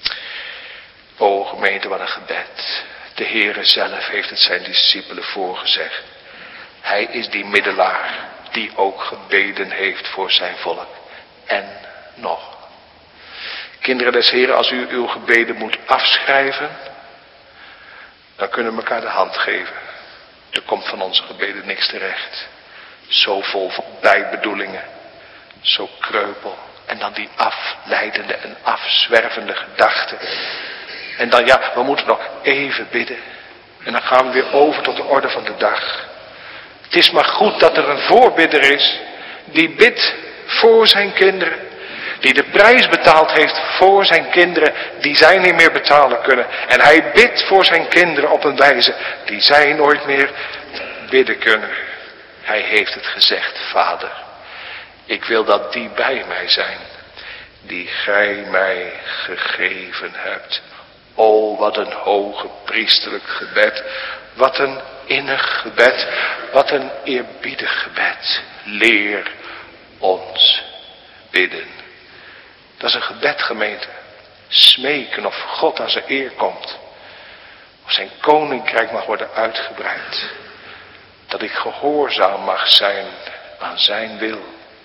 O gemeente, wat een gebed. De Heere zelf heeft het zijn discipelen voorgezegd. Hij is die middelaar die ook gebeden heeft voor zijn volk. En nog. Kinderen des Heren, als u uw gebeden moet afschrijven, dan kunnen we elkaar de hand geven. Er komt van onze gebeden niks terecht. Zo vol van bijbedoelingen. Zo kreupel. En dan die afleidende en afzwervende gedachten. En dan ja, we moeten nog even bidden. En dan gaan we weer over tot de orde van de dag. Het is maar goed dat er een voorbidder is. Die bidt voor zijn kinderen. Die de prijs betaald heeft voor zijn kinderen die zij niet meer betalen kunnen. En hij bidt voor zijn kinderen op een wijze die zij nooit meer bidden kunnen. Hij heeft het gezegd, Vader. Ik wil dat die bij mij zijn. Die gij mij gegeven hebt. O, wat een hoge priesterlijk gebed. Wat een innig gebed. Wat een eerbiedig gebed. Leer ons bidden. Dat is een gebed, gemeente. Smeken of God aan zijn eer komt. Of zijn koninkrijk mag worden uitgebreid. Dat ik gehoorzaam mag zijn aan zijn wil.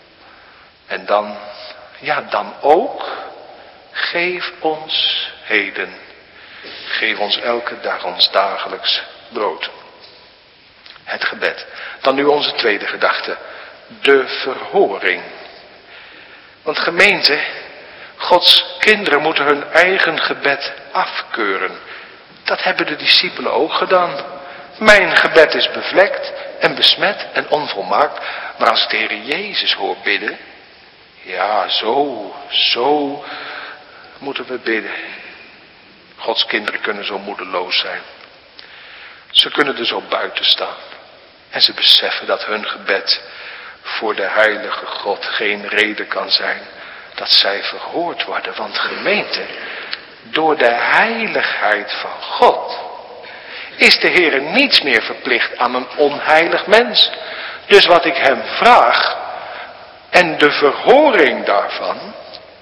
En dan, ja dan ook, geef ons heden. Geef ons elke dag ons dagelijks brood. Het gebed. Dan nu onze tweede gedachte. De verhoring. Want gemeente, Gods kinderen moeten hun eigen gebed afkeuren. Dat hebben de discipelen ook gedaan. Mijn gebed is bevlekt en besmet en onvolmaakt. Maar als ik de Heer Jezus hoor bidden. Ja, zo, zo moeten we bidden. Gods kinderen kunnen zo moedeloos zijn. Ze kunnen er zo buiten staan. En ze beseffen dat hun gebed voor de heilige God geen reden kan zijn dat zij verhoord worden. Want gemeente, door de heiligheid van God is de Heer niets meer verplicht aan een onheilig mens. Dus wat ik hem vraag en de verhoring daarvan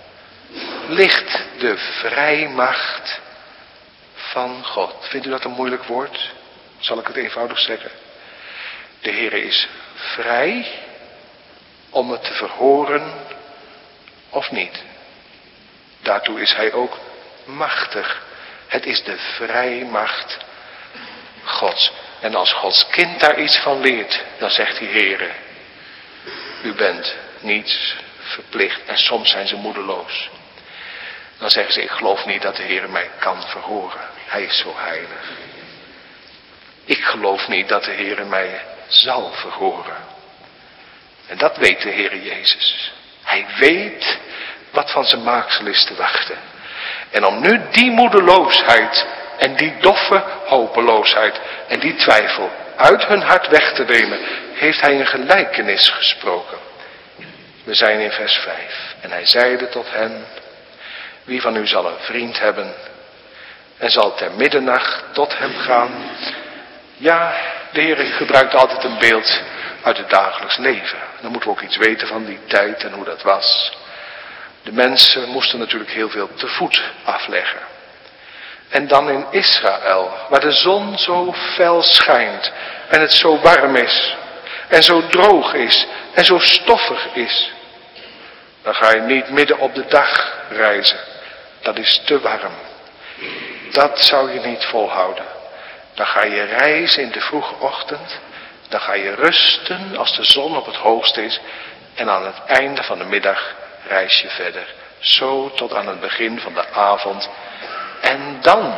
ligt de vrijmacht van God. Vindt u dat een moeilijk woord? Zal ik het eenvoudig zeggen? De Heere is vrij om het te verhoren of niet. Daartoe is hij ook machtig. Het is de vrijmacht Gods. En als Gods kind daar iets van leert, dan zegt die Heere, u bent niets verplicht. En soms zijn ze moedeloos. Dan zeggen ze, ik geloof niet dat de Heere mij kan verhoren. Hij is zo heilig. Ik geloof niet dat de Heere mij zal verhoren. En dat weet de Heere Jezus. Hij weet wat van zijn maaksel is te wachten. En om nu die moedeloosheid en die doffe hopeloosheid en die twijfel uit hun hart weg te nemen, heeft hij een gelijkenis gesproken. We zijn in vers vijf. En hij zeide tot hen, wie van u zal een vriend hebben en zal ter middernacht tot hem gaan. Ja, de Heer gebruikt altijd een beeld uit het dagelijks leven. Dan moeten we ook iets weten van die tijd en hoe dat was. De mensen moesten natuurlijk heel veel te voet afleggen. En dan in Israël, waar de zon zo fel schijnt en het zo warm is en zo droog is en zo stoffig is, dan ga je niet midden op de dag reizen. Dat is te warm. Dat zou je niet volhouden. Dan ga je reizen in de vroege ochtend. Dan ga je rusten als de zon op het hoogst is. En aan het einde van de middag reis je verder. Zo tot aan het begin van de avond. En dan.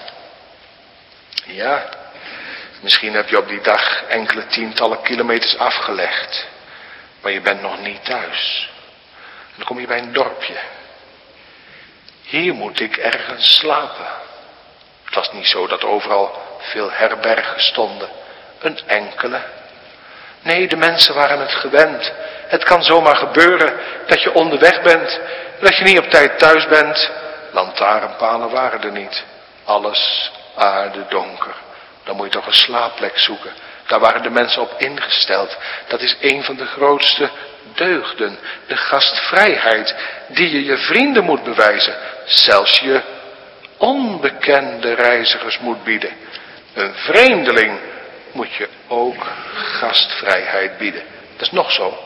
Ja, misschien heb je op die dag enkele tientallen kilometers afgelegd. Maar je bent nog niet thuis. En dan kom je bij een dorpje. Hier moet ik ergens slapen. Het was niet zo dat overal veel herbergen stonden. Een enkele. Nee, de mensen waren het gewend. Het kan zomaar gebeuren dat je onderweg bent. Dat je niet op tijd thuis bent. Lantaarnpalen waren er niet. Alles aarde donker. Dan moet je toch een slaapplek zoeken. Daar waren de mensen op ingesteld. Dat is een van de grootste deugden. De gastvrijheid die je je vrienden moet bewijzen. Zelfs je onbekende reizigers moet bieden. Een vreemdeling moet je ook gastvrijheid bieden. Dat is nog zo.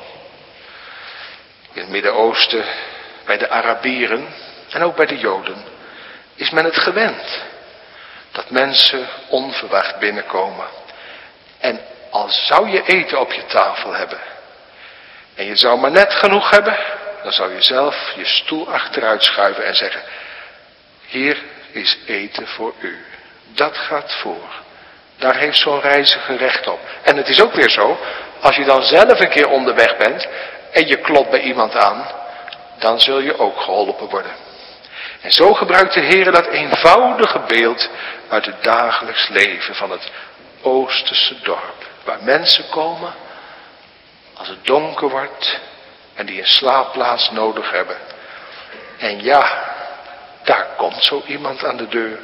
In het Midden-Oosten, bij de Arabieren en ook bij de Joden, is men het gewend dat mensen onverwacht binnenkomen. En al zou je eten op je tafel hebben en je zou maar net genoeg hebben, dan zou je zelf je stoel achteruit schuiven en zeggen, hier is eten voor u. Dat gaat voor. Daar heeft zo'n reiziger recht op. En het is ook weer zo, als je dan zelf een keer onderweg bent en je klopt bij iemand aan, dan zul je ook geholpen worden. En zo gebruikt de Heer dat eenvoudige beeld uit het dagelijks leven van het Oosterse dorp. Waar mensen komen als het donker wordt en die een slaapplaats nodig hebben. En ja, daar komt zo iemand aan de deur.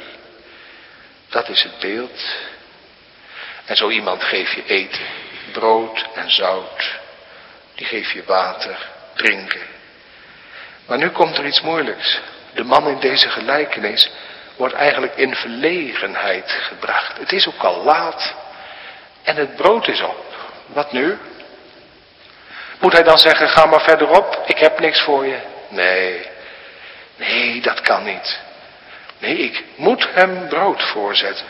Dat is het beeld. En zo iemand geeft je eten, brood en zout. Die geeft je water, drinken. Maar nu komt er iets moeilijks. De man in deze gelijkenis wordt eigenlijk in verlegenheid gebracht. Het is ook al laat en het brood is op. Wat nu? Moet hij dan zeggen, ga maar verderop, ik heb niks voor je? Nee, nee, dat kan niet. Nee, ik moet hem brood voorzetten.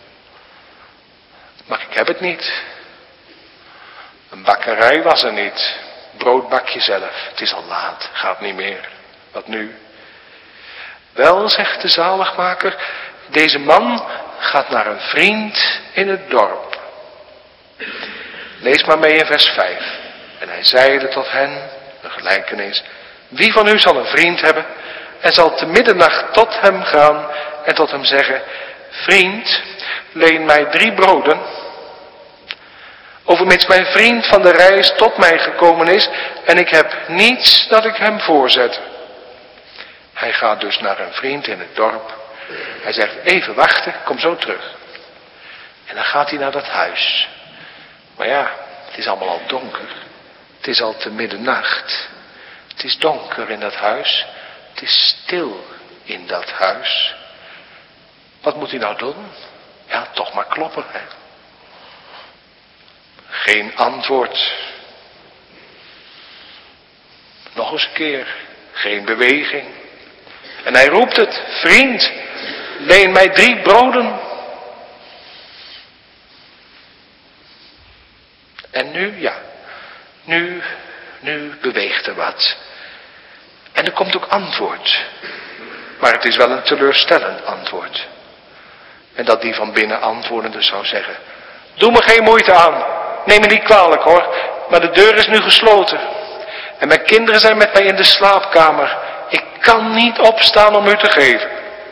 Maar ik heb het niet. Een bakkerij was er niet. Brood bak je zelf. Het is al laat, gaat niet meer. Wat nu? Wel, zegt de zaligmaker, deze man gaat naar een vriend in het dorp. Lees maar mee in vers vijf. En hij zeide tot hen, een gelijkenis, wie van u zal een vriend hebben en zal te middernacht tot hem gaan en tot hem zeggen, vriend, leen mij drie broden, overmits mijn vriend van de reis tot mij gekomen is en ik heb niets dat ik hem voorzet. Hij gaat dus naar een vriend in het dorp. Hij zegt, even wachten, kom zo terug. En dan gaat hij naar dat huis. Maar ja, het is allemaal al donker. Het is al te middernacht. Het is donker in dat huis. Het is stil in dat huis. Wat moet hij nou doen? Ja, toch maar kloppen, hè. Geen antwoord. Nog eens een keer. Geen beweging. En hij roept het. Vriend, leen mij drie broden. En nu, ja. Nu, nu beweegt er wat. En er komt ook antwoord. Maar het is wel een teleurstellend antwoord. En dat die van binnen antwoordende zou zeggen. Doe me geen moeite aan. Neem me niet kwalijk hoor. Maar de deur is nu gesloten. En mijn kinderen zijn met mij in de slaapkamer. Ik kan niet opstaan om u te geven.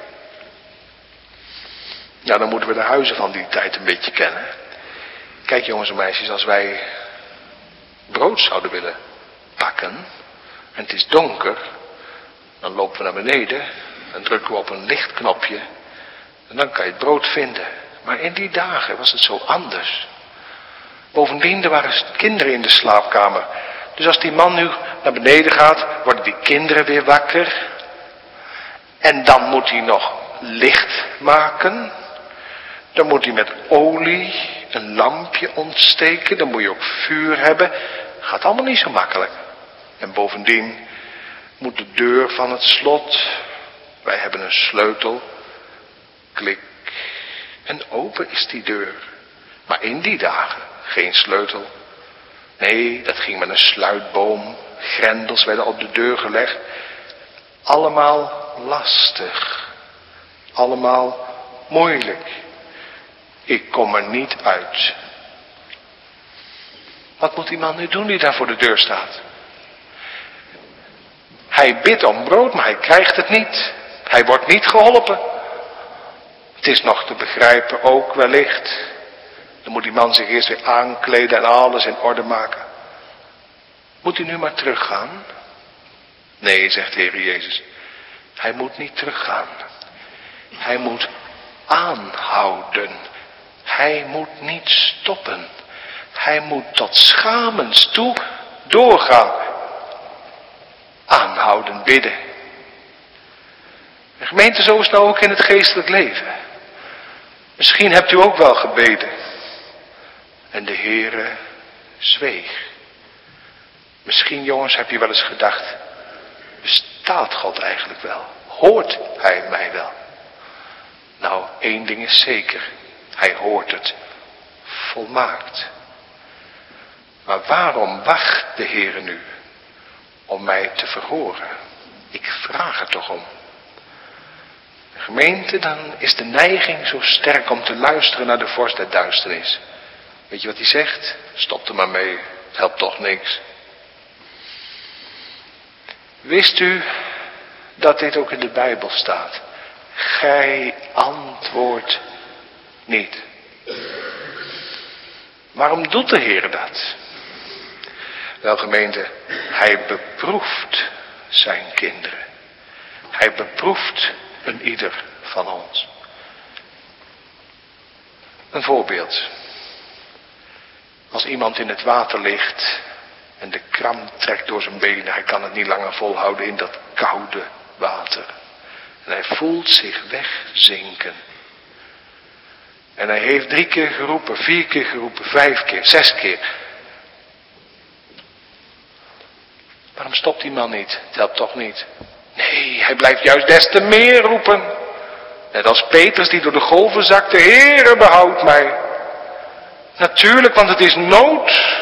Nou, dan moeten we de huizen van die tijd een beetje kennen. Kijk jongens en meisjes, als wij brood zouden willen pakken. En het is donker. Dan lopen we naar beneden. Dan drukken we op een lichtknopje. En dan kan je het brood vinden. Maar in die dagen was het zo anders. Bovendien, er waren kinderen in de slaapkamer. Dus als die man nu naar beneden gaat, worden die kinderen weer wakker. En dan moet hij nog licht maken. Dan moet hij met olie een lampje ontsteken. Dan moet je ook vuur hebben. Gaat allemaal niet zo makkelijk. En bovendien moet de deur van het slot. Wij hebben een sleutel. Klik. En open is die deur. Maar in die dagen geen sleutel. Nee, dat ging met een sluitboom. Grendels werden op de deur gelegd. Allemaal lastig. Allemaal moeilijk. Ik kom er niet uit. Wat moet die man nu doen die daar voor de deur staat? Hij bidt om brood, maar hij krijgt het niet. Hij wordt niet geholpen. Het is nog te begrijpen ook wellicht. Dan moet die man zich eerst weer aankleden en alles in orde maken. Moet hij nu maar teruggaan? Nee, zegt de Heer Jezus. Hij moet niet teruggaan. Hij moet aanhouden. Hij moet niet stoppen. Hij moet tot schamens toe doorgaan. Aanhouden, bidden. De gemeente, zo is het nou ook in het geestelijk leven. Misschien hebt u ook wel gebeden. En de Heere zweeg. Misschien, jongens, heb je wel eens gedacht. Bestaat God eigenlijk wel? Hoort Hij mij wel? Nou, één ding is zeker. Hij hoort het volmaakt. Maar waarom wacht de Heere nu om mij te verhoren? Ik vraag er toch om. De gemeente, dan is de neiging zo sterk om te luisteren naar de vorst der duisternis. Weet je wat hij zegt? Stop er maar mee, het helpt toch niks. Wist u dat dit ook in de Bijbel staat? Gij antwoordt niet. Waarom doet de Heer dat? Wel gemeente, hij beproeft zijn kinderen. Hij beproeft een ieder van ons. Een voorbeeld. Als iemand in het water ligt en de kram trekt door zijn benen, hij kan het niet langer volhouden in dat koude water. En hij voelt zich wegzinken. En hij heeft drie keer geroepen, vier keer geroepen, vijf keer, zes keer. Waarom stopt die man niet? Het helpt toch niet? Nee, hij blijft juist des te meer roepen. Net als Petrus die door de golven zakte, Heere, behoud mij. Natuurlijk, want het is nood.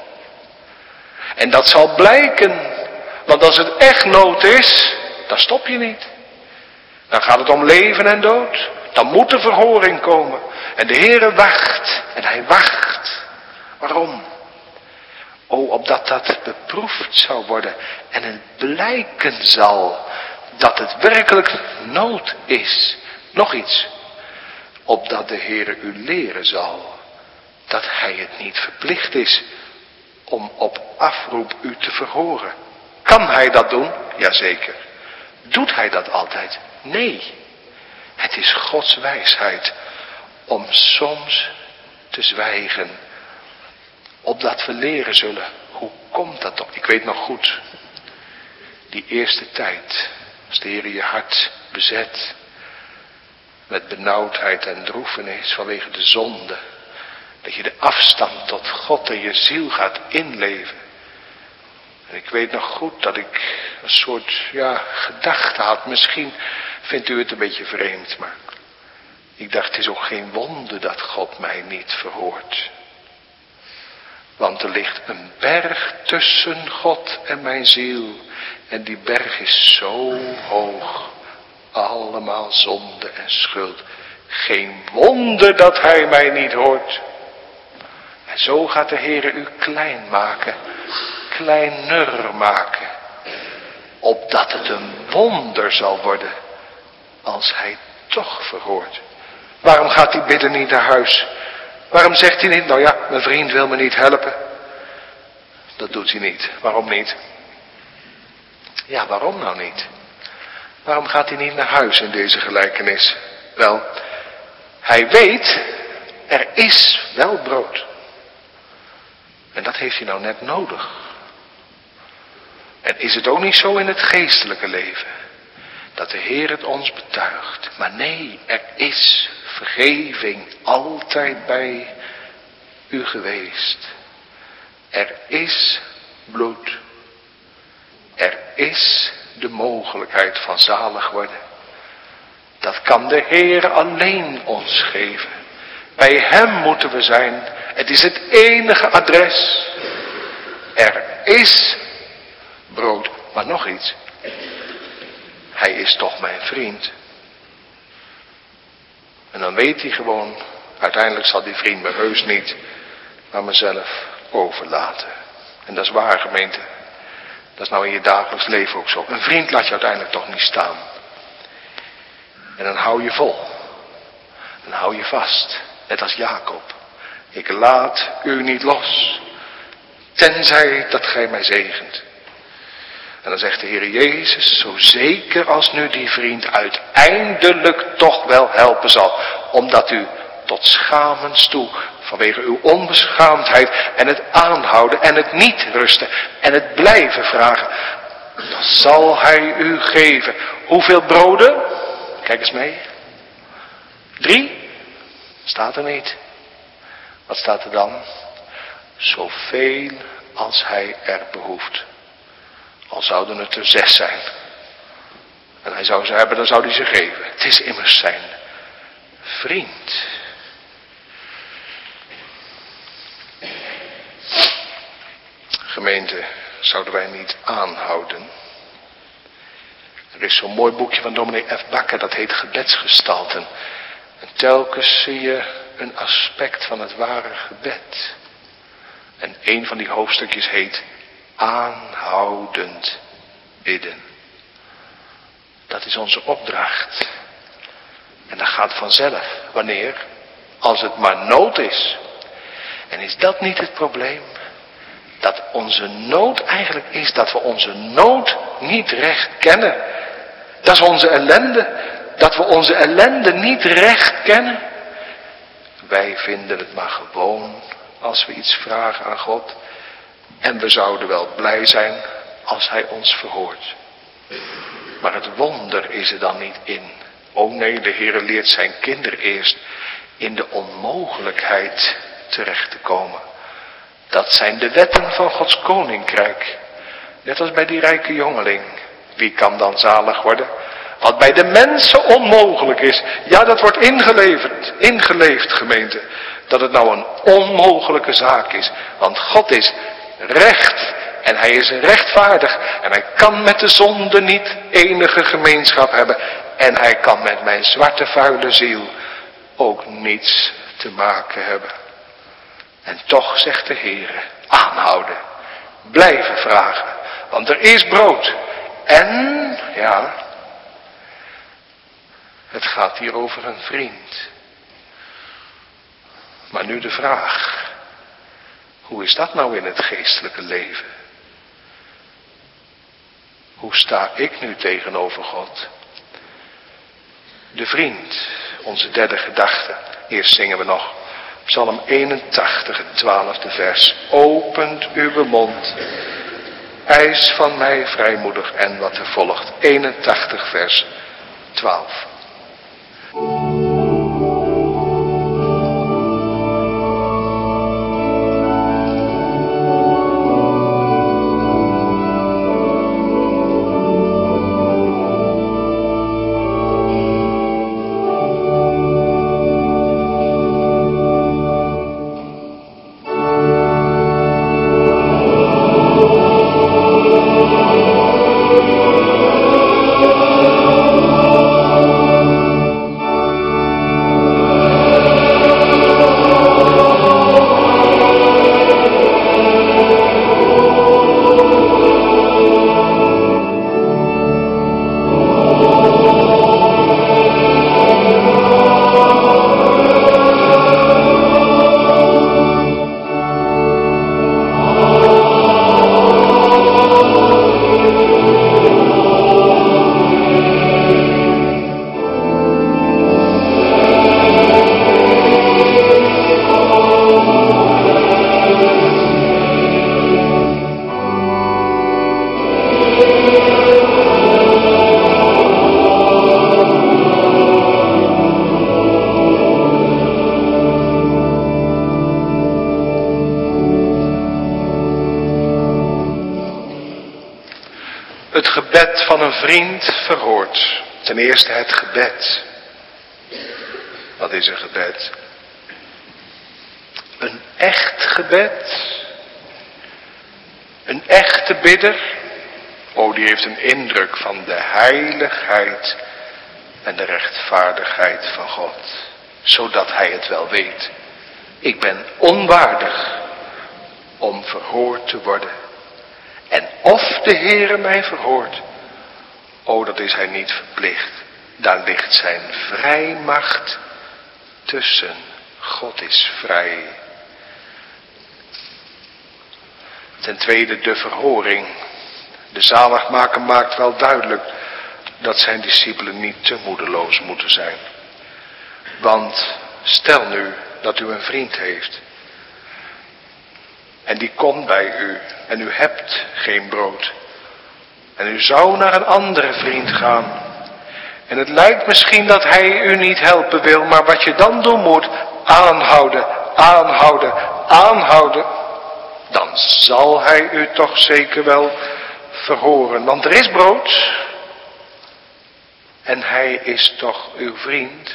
En dat zal blijken. Want als het echt nood is, dan stop je niet. Dan gaat het om leven en dood. Dan moet de verhoring komen. En de Heere wacht. En hij wacht. Waarom? O, opdat dat beproefd zou worden. En het blijken zal dat het werkelijk nood is. Nog iets. Opdat de Heere u leren zal dat hij het niet verplicht is om op afroep u te verhoren. Kan hij dat doen? Jazeker. Doet hij dat altijd? Nee. Het is Gods wijsheid om soms te zwijgen. Opdat we leren zullen. Hoe komt dat toch? Ik weet nog goed. Die eerste tijd. Als de Heer je hart bezet. Met benauwdheid en droefenis vanwege de zonde. Dat je de afstand tot God en je ziel gaat inleven. En ik weet nog goed dat ik een soort, ja, gedachte had. Misschien vindt u het een beetje vreemd, maar ik dacht, het is ook geen wonder dat God mij niet verhoort. Want er ligt een berg tussen God en mijn ziel. En die berg is zo hoog. Allemaal zonde en schuld. Geen wonder dat hij mij niet hoort. En zo gaat de Heere u klein maken. Kleiner maken. Opdat het een wonder zal worden. Als hij toch verhoort. Waarom gaat die bidder niet naar huis? Waarom zegt hij niet, nou ja, mijn vriend wil me niet helpen. Dat doet hij niet. Waarom niet? Ja, waarom nou niet? Waarom gaat hij niet naar huis in deze gelijkenis? Wel, hij weet, er is wel brood. En dat heeft hij nou net nodig. En is het ook niet zo in het geestelijke leven? Dat de Heer het ons betuigt. Maar nee, er is vergeving altijd bij u geweest. Er is bloed. Er is de mogelijkheid van zalig worden. Dat kan de Heer alleen ons geven. Bij hem moeten we zijn. Het is het enige adres. Er is brood. Maar nog iets. Hij is toch mijn vriend. En dan weet hij gewoon, uiteindelijk zal die vriend me heus niet aan mezelf overlaten. En dat is waar, gemeente. Dat is nou in je dagelijks leven ook zo. Een vriend laat je uiteindelijk toch niet staan. En dan hou je vol. Dan hou je vast. Net als Jacob. Ik laat u niet los. Tenzij dat gij mij zegent. En dan zegt de Heer Jezus, zo zeker als nu die vriend uiteindelijk toch wel helpen zal. Omdat u tot schamens toe, vanwege uw onbeschaamdheid en het aanhouden en het niet rusten en het blijven vragen. Dan zal hij u geven. Hoeveel broden? Kijk eens mee. Drie? Staat er niet. Wat staat er dan? Zoveel als hij er behoeft. Al zouden het er zes zijn. En hij zou ze hebben, dan zou hij ze geven. Het is immers zijn vriend. Gemeente, zouden wij niet aanhouden? Er is zo'n mooi boekje van dominee F. Bakker, dat heet Gebedsgestalten. En telkens zie je een aspect van het ware gebed. En een van die hoofdstukjes heet aanhoudend bidden. Dat is onze opdracht. En dat gaat vanzelf. Wanneer? Als het maar nood is. En is dat niet het probleem? Dat onze nood eigenlijk is dat we onze nood niet recht kennen. Dat is onze ellende. Dat we onze ellende niet recht kennen. Wij vinden het maar gewoon als we iets vragen aan God. En we zouden wel blij zijn als hij ons verhoort. Maar het wonder is er dan niet in. O nee, de Heer leert zijn kinderen eerst in de onmogelijkheid terecht te komen. Dat zijn de wetten van Gods koninkrijk. Net als bij die rijke jongeling. Wie kan dan zalig worden? Wat bij de mensen onmogelijk is. Ja, dat wordt ingeleverd, ingeleefd, gemeente. Dat het nou een onmogelijke zaak is. Want God is recht. En hij is rechtvaardig. En hij kan met de zonde niet enige gemeenschap hebben. En hij kan met mijn zwarte vuile ziel ook niets te maken hebben. En toch zegt de Heer, aanhouden. Blijven vragen. Want er is brood. En, ja, het gaat hier over een vriend. Maar nu de vraag. Hoe is dat nou in het geestelijke leven? Hoe sta ik nu tegenover God? De vriend, onze derde gedachte. Eerst zingen we nog Psalm eenentachtig, het twaalfde vers. Opent uw mond, eis van mij vrijmoedig. En wat er volgt, eenentachtig vers twaalf. van een vriend verhoort. Ten eerste het gebed. Wat is een gebed? Een echt gebed. Een echte bidder. Oh, die heeft een indruk van de heiligheid en de rechtvaardigheid van God. Zodat hij het wel weet. Ik ben onwaardig om verhoord te worden. En of de Heere mij verhoort, oh, dat is hij niet verplicht. Daar ligt zijn vrijmacht tussen. God is vrij. Ten tweede de verhoring. De zaligmaker maakt wel duidelijk dat zijn discipelen niet te moedeloos moeten zijn. Want stel nu dat u een vriend heeft. En die komt bij u en u hebt geen brood. En u zou naar een andere vriend gaan. En het lijkt misschien dat hij u niet helpen wil, maar wat je dan doen moet, aanhouden, aanhouden, aanhouden. Dan zal hij u toch zeker wel verhoren, want er is brood. En hij is toch uw vriend.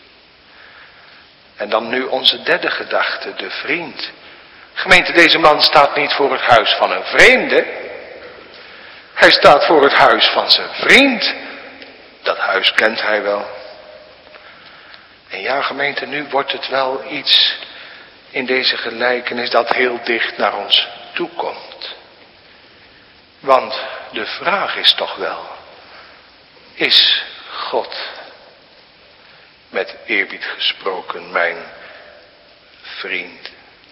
En dan nu onze derde gedachte, de vriend. Gemeente, deze man staat niet voor het huis van een vreemde. Hij staat voor het huis van zijn vriend. Dat huis kent hij wel. En ja, gemeente, nu wordt het wel iets in deze gelijkenis dat heel dicht naar ons toe komt. Want de vraag is toch wel, is God, met eerbied gesproken, mijn vriend?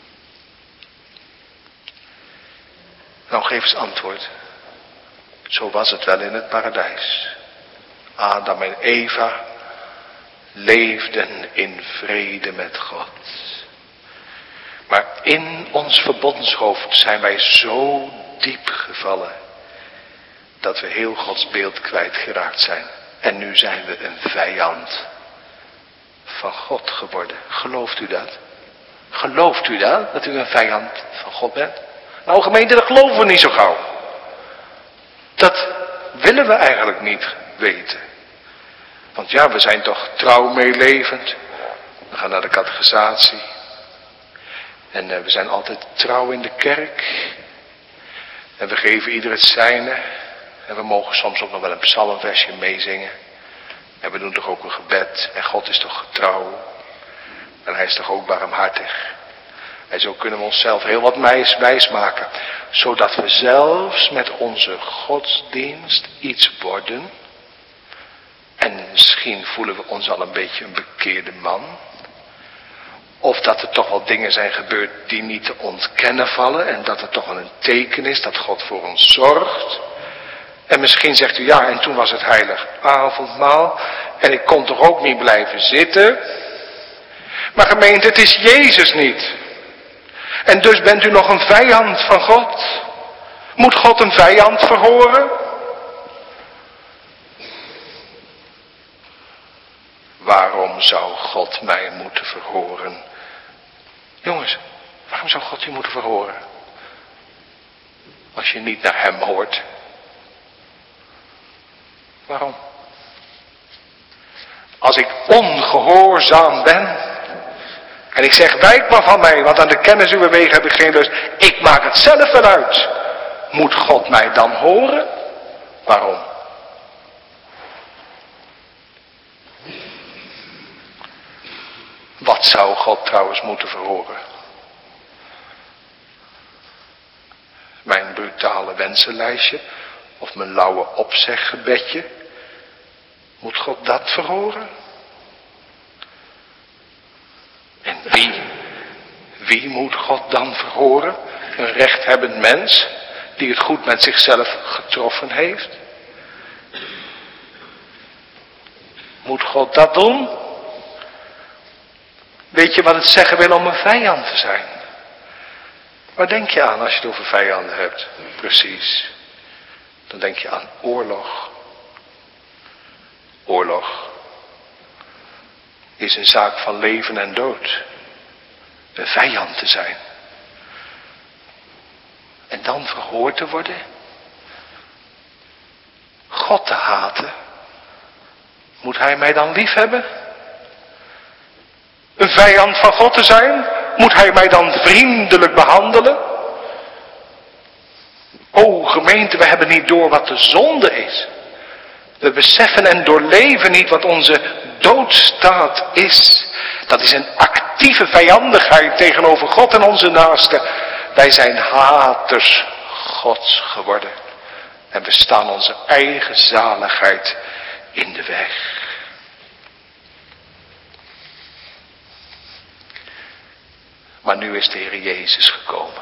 Nou, geef eens antwoord. Zo was het wel in het paradijs. Adam en Eva leefden in vrede met God. Maar in ons verbondshoofd zijn wij zo diep gevallen dat we heel Gods beeld kwijtgeraakt zijn. En nu zijn we een vijand van God geworden. Gelooft u dat? Gelooft u dat? Dat u een vijand van God bent? Nou, gemeente, dat geloven we niet zo gauw. Dat willen we eigenlijk niet weten. Want ja, we zijn toch trouw meelevend. We gaan naar de catechisatie. En uh, we zijn altijd trouw in de kerk. En we geven ieder het zijne. En we mogen soms ook nog wel een psalmversje meezingen. En we doen toch ook een gebed. En God is toch getrouw. En hij is toch ook barmhartig. En zo kunnen we onszelf heel wat wijs maken. Zodat we zelfs met onze godsdienst iets worden. En misschien voelen we ons al een beetje een bekeerde man. Of dat er toch wel dingen zijn gebeurd die niet te ontkennen vallen. En dat het toch wel een teken is dat God voor ons zorgt. En misschien zegt u ja, en toen was het heilig avondmaal. En ik kon toch ook niet blijven zitten. Maar gemeente, het is Jezus niet. En dus bent u nog een vijand van God. Moet God een vijand verhoren? Waarom zou God mij moeten verhoren? Jongens, waarom zou God u moeten verhoren? Als je niet naar hem hoort. Waarom? Als ik ongehoorzaam ben. En ik zeg, wijk maar van mij, want aan de kennis uw wegen heb ik geen lust. Ik maak het zelf wel uit. Moet God mij dan horen? Waarom? Wat zou God trouwens moeten verhoren? Mijn brutale wensenlijstje? Of mijn lauwe opzeggebedje? Moet God dat verhoren? En wie? Wie moet God dan verhoren? Een rechthebbend mens die het goed met zichzelf getroffen heeft? Moet God dat doen? Weet je wat het zeggen wil om een vijand te zijn? Waar denk je aan als je het over vijanden hebt? Precies. Dan denk je aan oorlog. Oorlog is een zaak van leven en dood. Een vijand te zijn. En dan verhoord te worden. God God te haten, moet hij mij dan lief hebben? Een vijand van God te zijn, moet hij mij dan vriendelijk behandelen? O gemeente, we hebben niet door wat de zonde is. We beseffen en doorleven niet wat onze doodstaat is. Dat is een actieve vijandigheid tegenover God en onze naasten. Wij zijn haters Gods geworden. En we staan onze eigen zaligheid in de weg. Maar nu is de Heer Jezus gekomen.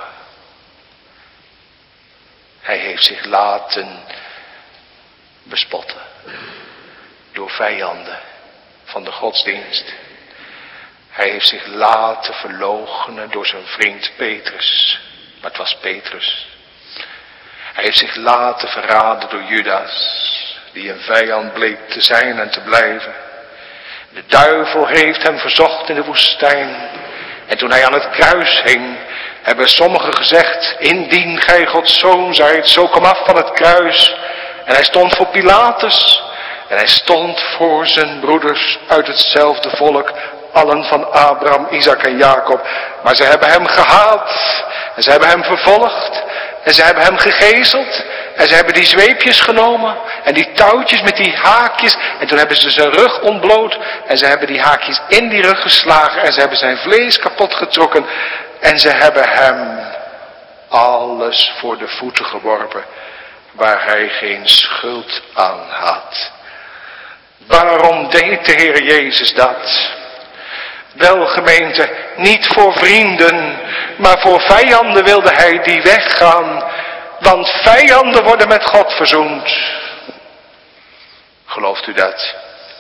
Hij heeft zich laten bespotten door vijanden van de godsdienst. Hij heeft zich laten verloochenen door zijn vriend Petrus. Maar het was Petrus. Hij heeft zich laten verraden door Judas, die een vijand bleek te zijn en te blijven. De duivel heeft hem verzocht in de woestijn. En toen hij aan het kruis hing, hebben sommigen gezegd: indien gij Gods zoon zijt, zo kom af van het kruis. En hij stond voor Pilatus. En hij stond voor zijn broeders uit hetzelfde volk. Allen van Abraham, Isaac en Jacob. Maar ze hebben hem gehaat. En ze hebben hem vervolgd. En ze hebben hem gegezeld. En ze hebben die zweepjes genomen. En die touwtjes met die haakjes. En toen hebben ze zijn rug ontbloot. En ze hebben die haakjes in die rug geslagen. En ze hebben zijn vlees kapot getrokken. En ze hebben hem alles voor de voeten geworpen. Waar hij geen schuld aan had. Waarom deed de Heer Jezus dat? Wel gemeente, niet voor vrienden, maar voor vijanden wilde hij die weggaan. Want vijanden worden met God verzoend. Gelooft u dat?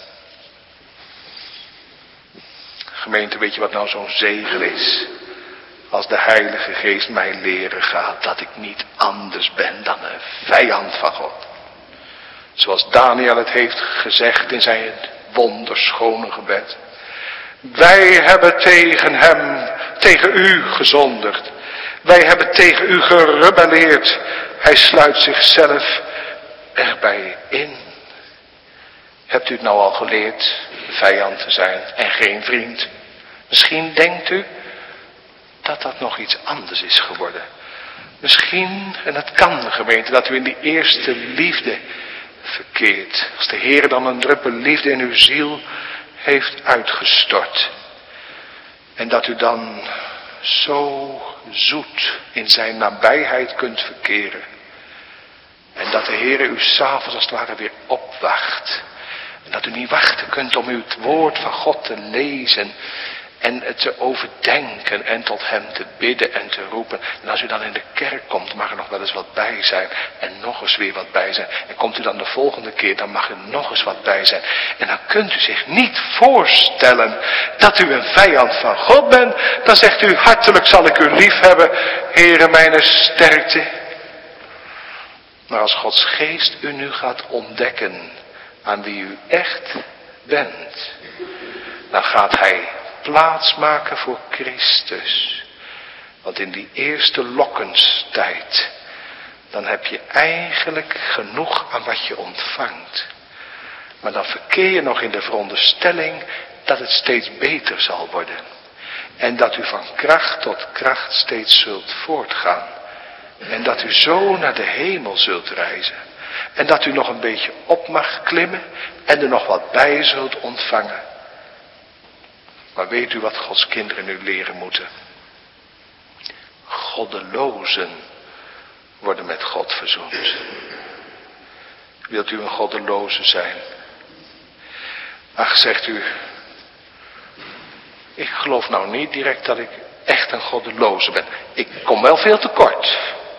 Gemeente, weet je wat nou zo'n zegen is? Als de Heilige Geest mij leren gaat dat ik niet anders ben dan een vijand van God. Zoals Daniel het heeft gezegd in zijn wonderschone gebed. Wij hebben tegen hem, tegen u gezondigd. Wij hebben tegen u gerebelleerd. Hij sluit zichzelf erbij in. Hebt u het nou al geleerd vijand te zijn en geen vriend? Misschien denkt u dat dat nog iets anders is geworden. Misschien, en dat kan gemeente, dat u in die eerste liefde verkeert. Als de Heer dan een druppel liefde in uw ziel heeft uitgestort. En dat u dan zo zoet in zijn nabijheid kunt verkeren. En dat de Heer u s'avonds als het ware weer opwacht. En dat u niet wachten kunt om u het woord van God te lezen. En het te overdenken en tot hem te bidden en te roepen. En als u dan in de kerk komt, mag er nog wel eens wat bij zijn. En nog eens weer wat bij zijn. En komt u dan de volgende keer, dan mag er nog eens wat bij zijn. En dan kunt u zich niet voorstellen dat u een vijand van God bent. Dan zegt u: hartelijk zal ik u lief hebben, Heere mijn sterkte. Maar als Gods geest u nu gaat ontdekken aan wie u echt bent, dan gaat hij plaats maken voor Christus. Want in die eerste lokkenstijd, dan heb je eigenlijk genoeg aan wat je ontvangt. Maar dan verkeer je nog in de veronderstelling dat het steeds beter zal worden. En dat u van kracht tot kracht steeds zult voortgaan. En dat u zo naar de hemel zult reizen. En dat u nog een beetje op mag klimmen en er nog wat bij zult ontvangen. Maar weet u wat Gods kinderen nu leren moeten? Goddelozen worden met God verzoend. Wilt u een goddeloze zijn? Ach, zegt u, ik geloof nou niet direct dat ik echt een goddeloze ben. Ik kom wel veel tekort.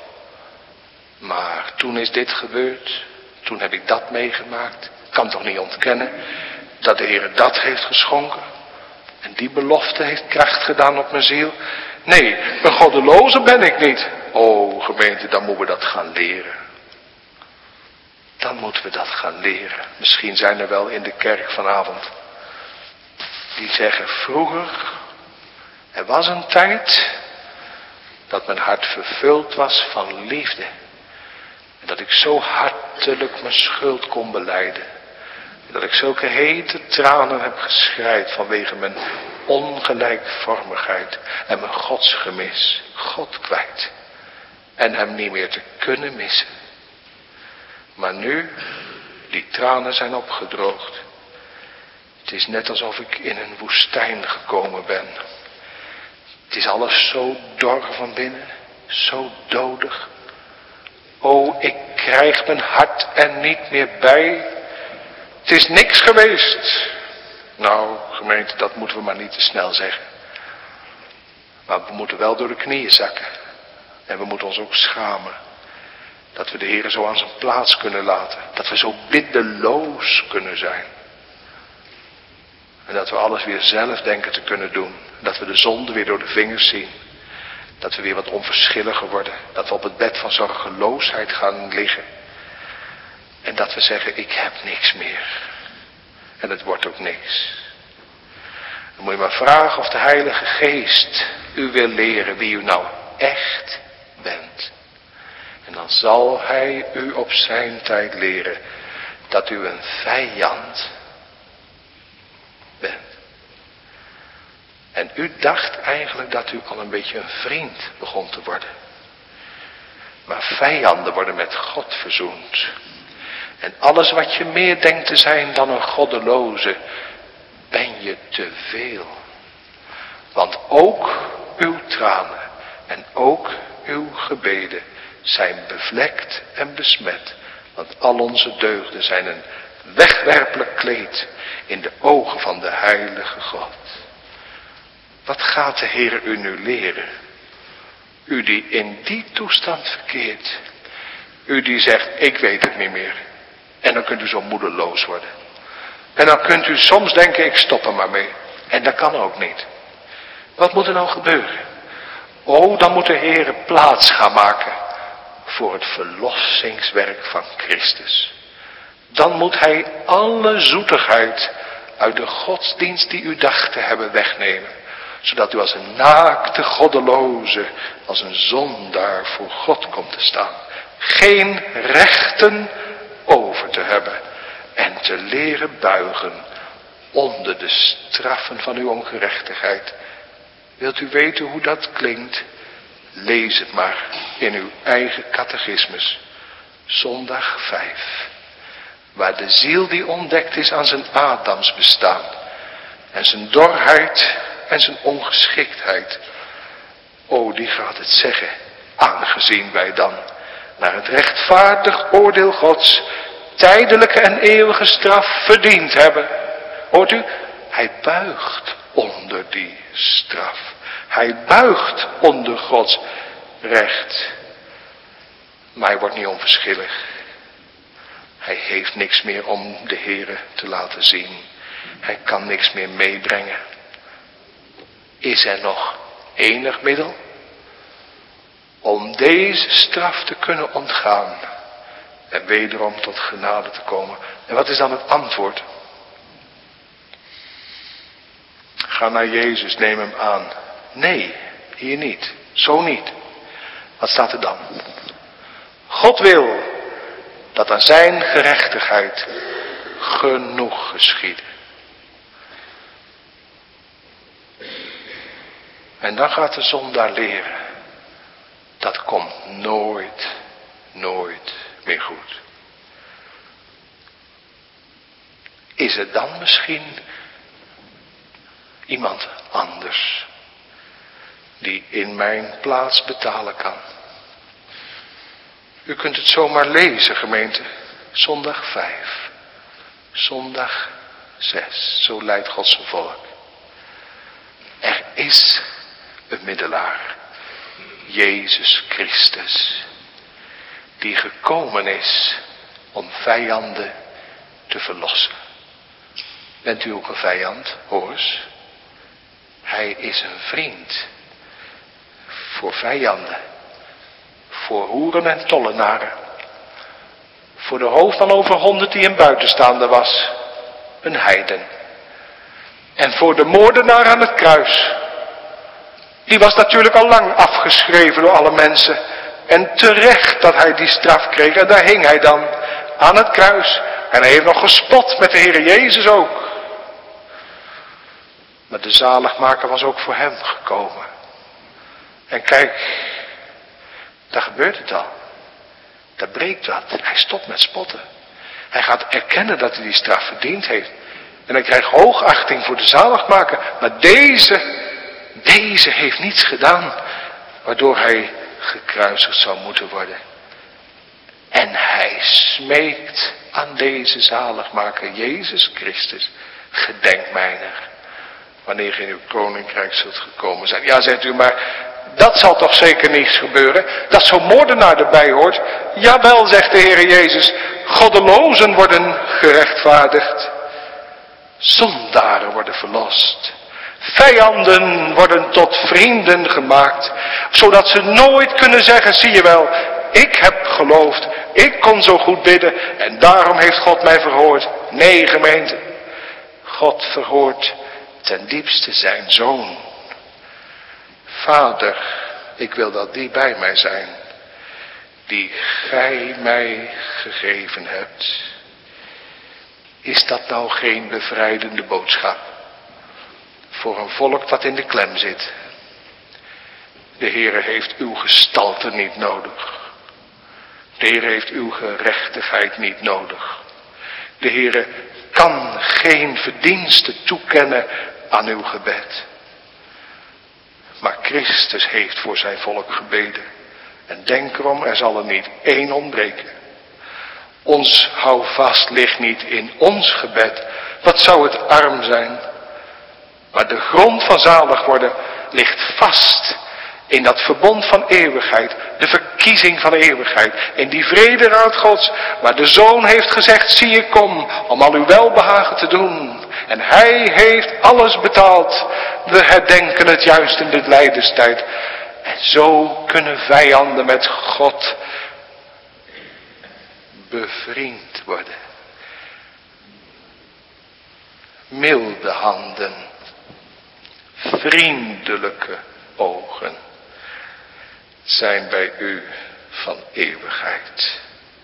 Maar toen is dit gebeurd. Toen heb ik dat meegemaakt. Ik kan toch niet ontkennen dat de Heer dat heeft geschonken. En die belofte heeft kracht gedaan op mijn ziel. Nee, een goddeloze ben ik niet. O gemeente, dan moeten we dat gaan leren. Dan moeten we dat gaan leren. Misschien zijn er wel in de kerk vanavond die zeggen: vroeger, er was een tijd dat mijn hart vervuld was van liefde. En dat ik zo hartelijk mijn schuld kon belijden. En dat ik zulke hete tranen heb geschreid vanwege mijn ongelijkvormigheid en mijn godsgemis. God kwijt. En hem niet meer te kunnen missen. Maar nu, die tranen zijn opgedroogd. Het is net alsof ik in een woestijn gekomen ben. Het is alles zo dor van binnen, zo dodig. O, ik krijg mijn hart er niet meer bij. Het is niks geweest. Nou, gemeente, dat moeten we maar niet te snel zeggen. Maar we moeten wel door de knieën zakken. En we moeten ons ook schamen. Dat we de Heer zo aan zijn plaats kunnen laten. Dat we zo biddeloos kunnen zijn. En dat we alles weer zelf denken te kunnen doen. Dat we de zonde weer door de vingers zien. Dat we weer wat onverschilliger worden. Dat we op het bed van zorgeloosheid gaan liggen. En dat we zeggen, ik heb niks meer. En het wordt ook niks. Dan moet je maar vragen of de Heilige Geest u wil leren wie u nou echt bent. En dan zal hij u op zijn tijd leren dat u een vijand bent. En u dacht eigenlijk dat u al een beetje een vriend begon te worden. Maar vijanden worden met God verzoend. En alles wat je meer denkt te zijn dan een goddeloze, ben je te veel. Want ook uw tranen en ook uw gebeden zijn bevlekt en besmet. Want al onze deugden zijn een wegwerpelijk kleed in de ogen van de heilige God. Wat gaat de Heer u nu leren? U die in die toestand verkeert. U die zegt, ik weet het niet meer. En dan kunt u zo moedeloos worden. En dan kunt u soms denken, ik stop er maar mee. En dat kan ook niet. Wat moet er nou gebeuren? Oh, dan moet de Heer plaats gaan maken voor het verlossingswerk van Christus. Dan moet hij alle zoetigheid uit de godsdienst die u dacht te hebben wegnemen. Zodat u als een naakte goddeloze, als een zondaar voor God komt te staan. Geen rechten over te hebben en te leren buigen onder de straffen van uw ongerechtigheid. Wilt u weten hoe dat klinkt? Lees het maar in uw eigen catechismus. Zondag vijf. Waar de ziel die ontdekt is aan zijn Adams bestaan. En zijn dorheid en zijn ongeschiktheid. O, die gaat het zeggen. Aangezien wij dan naar het rechtvaardig oordeel Gods tijdelijke en eeuwige straf verdiend hebben. Hoort u? Hij buigt onder die straf. Hij buigt onder Gods recht. Maar hij wordt niet onverschillig. Hij heeft niks meer om de Heere te laten zien. Hij kan niks meer meebrengen. Is er nog enig middel om deze straf te kunnen ontgaan en wederom tot genade te komen? En wat is dan het antwoord? Ga naar Jezus, neem hem aan. Nee, hier niet. Zo niet. Wat staat er dan? God wil dat aan zijn gerechtigheid genoeg geschieden. En dan gaat de zondaar leren. Dat komt nooit, nooit meer goed. Is er dan misschien iemand anders die in mijn plaats betalen kan? U kunt het zomaar lezen, gemeente. Zondag vijf. Zondag zes. Zo leidt God zijn volk. Er is een middelaar. Jezus Christus. Die gekomen is om vijanden te verlossen. Bent u ook een vijand, hoor eens? Hij is een vriend. Voor vijanden. Voor hoeren en tollenaren. Voor de hoofd van over honderd die een buitenstaander was. Een heiden. En voor de moordenaar aan het kruis. Die was natuurlijk al lang afgeschreven door alle mensen. En terecht dat hij die straf kreeg. En daar hing hij dan aan het kruis. En hij heeft nog gespot met de Heer Jezus ook. Maar de zaligmaker was ook voor hem gekomen. En kijk, daar gebeurt het al. Daar breekt wat. Hij stopt met spotten. Hij gaat erkennen dat hij die straf verdiend heeft. En hij krijgt hoogachting voor de zaligmaker. Maar deze, deze heeft niets gedaan waardoor hij gekruisigd zou moeten worden. En hij smeekt aan deze zaligmaker, Jezus Christus, gedenk mijner, wanneer in uw koninkrijk zult gekomen zijn. Ja, zegt u, maar dat zal toch zeker niet gebeuren, dat zo'n moordenaar erbij hoort. Jawel, zegt de Heer Jezus, goddelozen worden gerechtvaardigd. Zondaren worden verlost. Vijanden worden tot vrienden gemaakt. Zodat ze nooit kunnen zeggen, zie je wel, ik heb geloofd. Ik kon zo goed bidden en daarom heeft God mij verhoord. Nee, gemeente. God verhoort ten diepste zijn zoon. Vader, ik wil dat die bij mij zijn. Die gij mij gegeven hebt. Is dat nou geen bevrijdende boodschap? Voor een volk dat in de klem zit. De Heere heeft uw gestalte niet nodig. De Heere heeft uw gerechtigheid niet nodig. De Heere kan geen verdienste toekennen aan uw gebed. Maar Christus heeft voor zijn volk gebeden. En denk erom, er zal er niet één ontbreken. Ons houvast ligt niet in ons gebed. Wat zou het arm zijn. Maar de grond van zalig worden ligt vast in dat verbond van eeuwigheid. De verkiezing van eeuwigheid. In die vrederaad Gods. Waar de Zoon heeft gezegd, zie ik kom om al uw welbehagen te doen. En hij heeft alles betaald. We herdenken het juist in dit lijdenstijd. En zo kunnen vijanden met God bevriend worden. Milde handen. Vriendelijke ogen zijn bij u van eeuwigheid.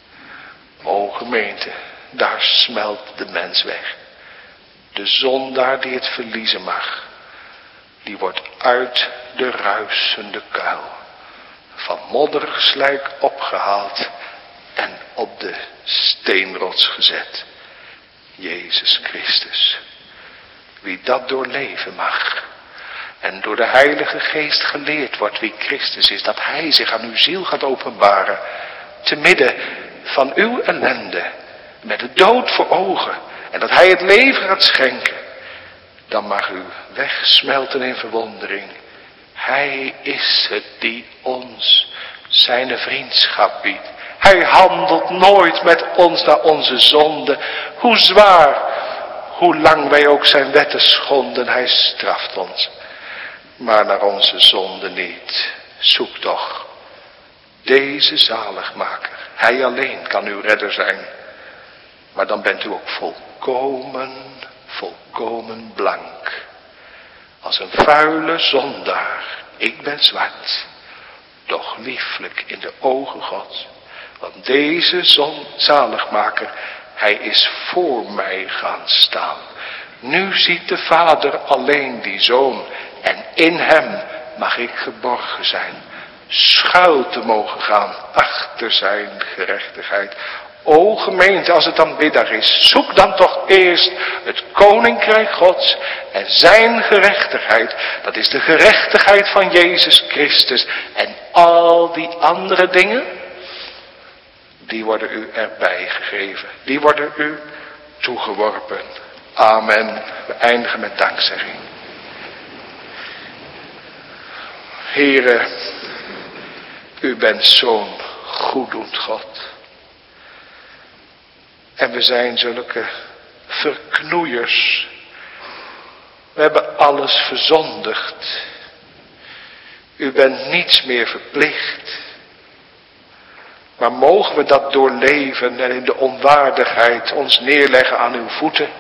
O gemeente, daar smelt de mens weg. De zondaar die het verliezen mag, die wordt uit de ruisende kuil van modderig slijk opgehaald en op de steenrots gezet. Jezus Christus. Wie dat doorleven mag en door de Heilige Geest geleerd wordt wie Christus is, dat hij zich aan uw ziel gaat openbaren, te midden van uw ellende, met de dood voor ogen, en dat hij het leven gaat schenken, dan mag u wegsmelten in verwondering. Hij is het die ons zijn vriendschap biedt. Hij handelt nooit met ons naar onze zonde, hoe zwaar, hoe lang wij ook zijn wetten schonden, hij straft ons. Maar naar onze zonde niet. Zoek toch deze zaligmaker. Hij alleen kan uw redder zijn. Maar dan bent u ook volkomen, volkomen blank. Als een vuile zondaar. Ik ben zwart. Doch lieflijk in de ogen Gods. Want deze zon, zaligmaker, hij is voor mij gaan staan. Nu ziet de Vader alleen die Zoon. En in hem mag ik geborgen zijn. Schuil te mogen gaan achter zijn gerechtigheid. O gemeente, als het aanbiddag is, zoek dan toch eerst het koninkrijk Gods en zijn gerechtigheid. Dat is de gerechtigheid van Jezus Christus. En al die andere dingen, die worden u erbij gegeven. Die worden u toegeworpen. Amen. We eindigen met dankzegging. Heere, u bent zo'n goeddoend God. En we zijn zulke verknoeiers. We hebben alles verzondigd. U bent niets meer verplicht. Maar mogen we dat doorleven en in de onwaardigheid ons neerleggen aan uw voeten.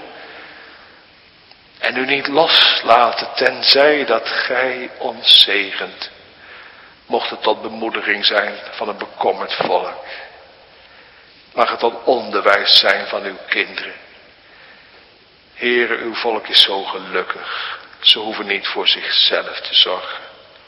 En u niet loslaten tenzij dat gij ons zegent. Mocht het tot bemoediging zijn van een bekommerd volk. Mag het tot onderwijs zijn van uw kinderen. Heere, uw volk is zo gelukkig. Ze hoeven niet voor zichzelf te zorgen.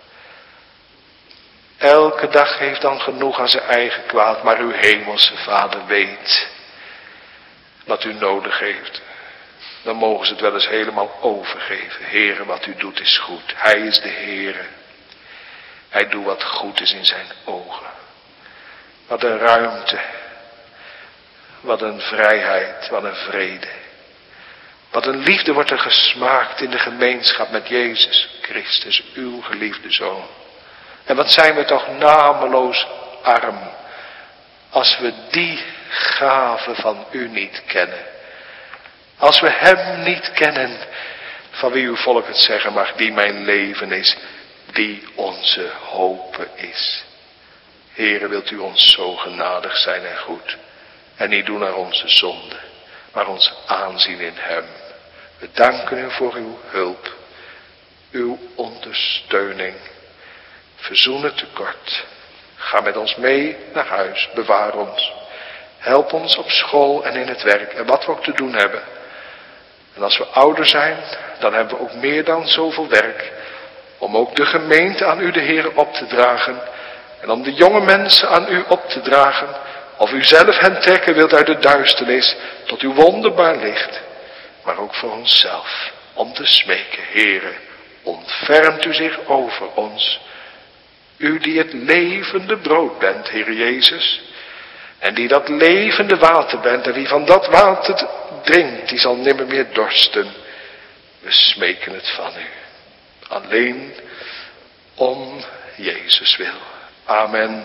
Elke dag heeft dan genoeg aan zijn eigen kwaad, maar uw hemelse Vader weet wat u nodig heeft. Dan mogen ze het wel eens helemaal overgeven. Heere, wat u doet is goed. Hij is de Heere. Hij doet wat goed is in zijn ogen. Wat een ruimte. Wat een vrijheid. Wat een vrede. Wat een liefde wordt er gesmaakt in de gemeenschap met Jezus Christus, uw geliefde Zoon. En wat zijn we toch nameloos arm, als we die gave van u niet kennen. Als we hem niet kennen, van wie uw volk het zeggen mag, die mijn leven is, die onze hoop is. Heere, wilt u ons zo genadig zijn en goed, en niet doen naar onze zonde, maar ons aanzien in hem. We danken u voor uw hulp, uw ondersteuning. Verzoen het tekort. Ga met ons mee naar huis, bewaar ons. Help ons op school en in het werk en wat we ook te doen hebben. En als we ouder zijn, dan hebben we ook meer dan zoveel werk. Om ook de gemeente aan u de Heer op te dragen. En om de jonge mensen aan u op te dragen. Of u zelf hen trekken wilt uit de duisternis tot uw wonderbaar licht. Maar ook voor onszelf. Om te smeken, Heere, ontfermt u zich over ons. U die het levende brood bent, Heer Jezus. En die dat levende water bent. En wie van dat water drinkt, die zal nimmer meer dorsten. We smeken het van u. Alleen om Jezus wil. Amen.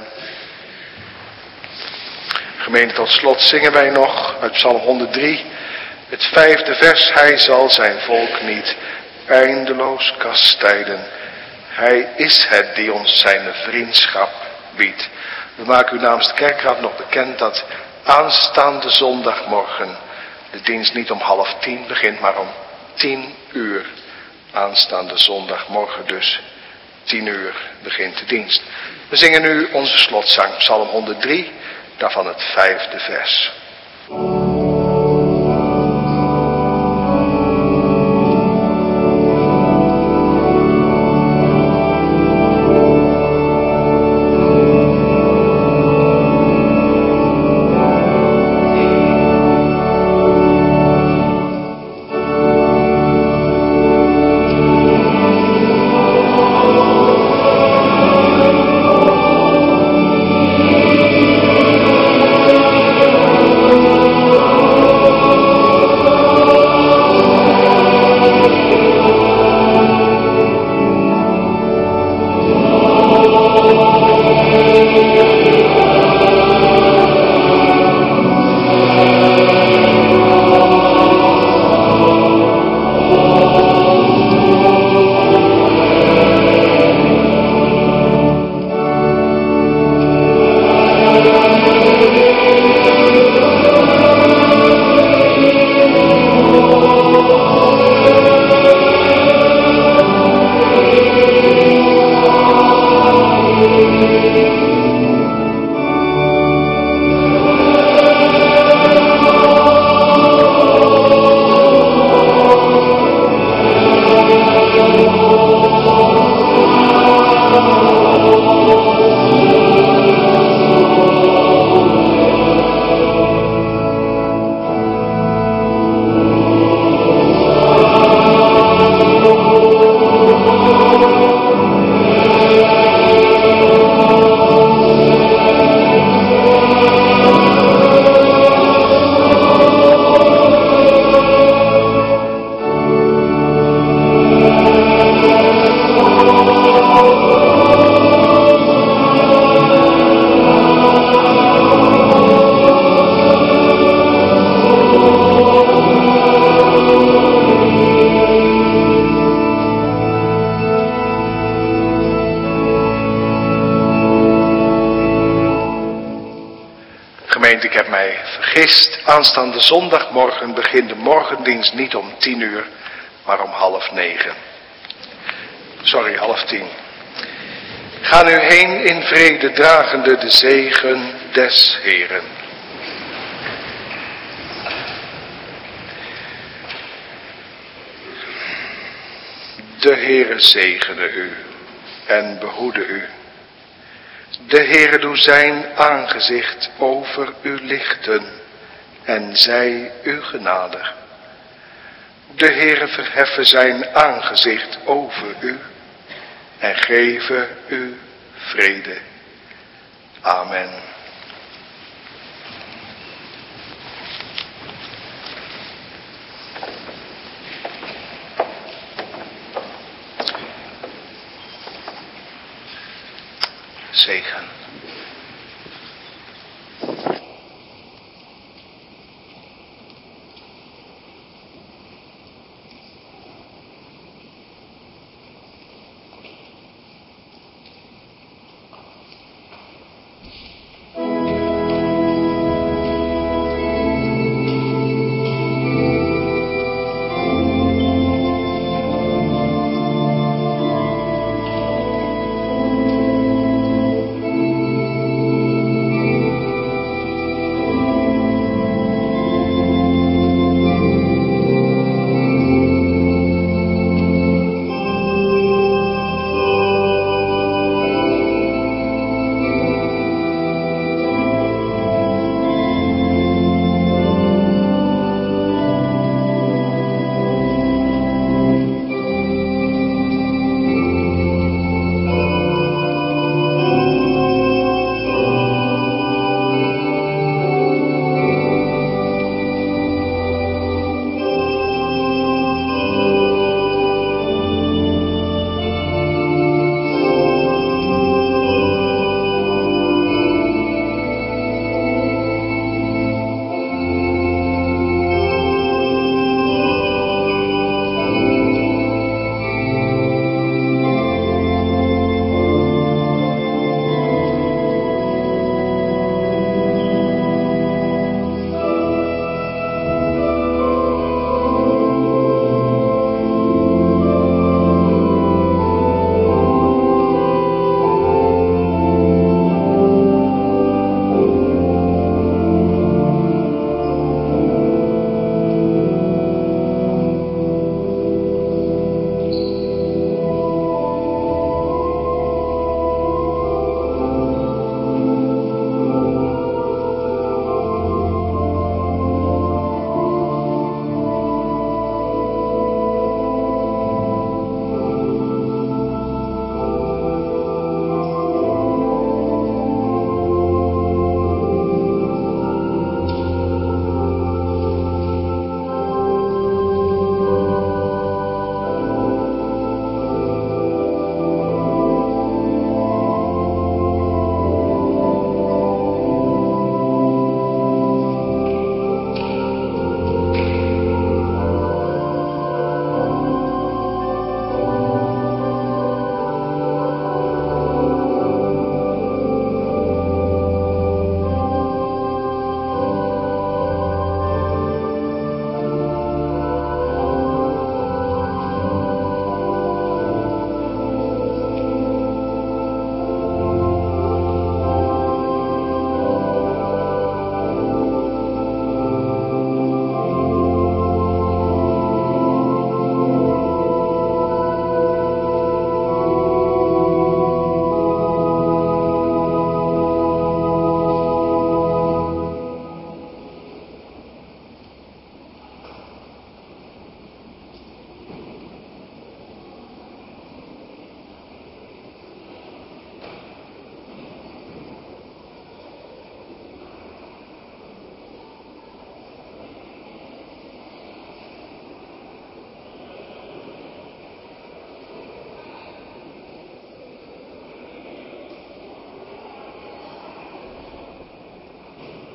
Gemeente, tot slot zingen wij nog uit Psalm honderddrie. Het vijfde vers. Hij zal zijn volk niet eindeloos kastijden. Hij is het die ons zijn vriendschap biedt. We maken u namens de kerkraad nog bekend dat aanstaande zondagmorgen de dienst niet om half tien begint, maar om tien uur. Aanstaande zondagmorgen dus tien uur begint de dienst. We zingen nu onze slotzang, Psalm honderddrie, daarvan het vijfde vers. Gemeente, ik heb mij vergist. Aanstaande zondagmorgen begint de morgendienst niet om tien uur, maar om half negen. Sorry, half tien. Ga nu heen in vrede, dragende de zegen des Heeren. De Heere zegene u en behoede u. De Heere doe zijn aangezicht over u lichten en zij u genadig. De Heere verheffen zijn aangezicht over u en geven u vrede. Amen. Zegen.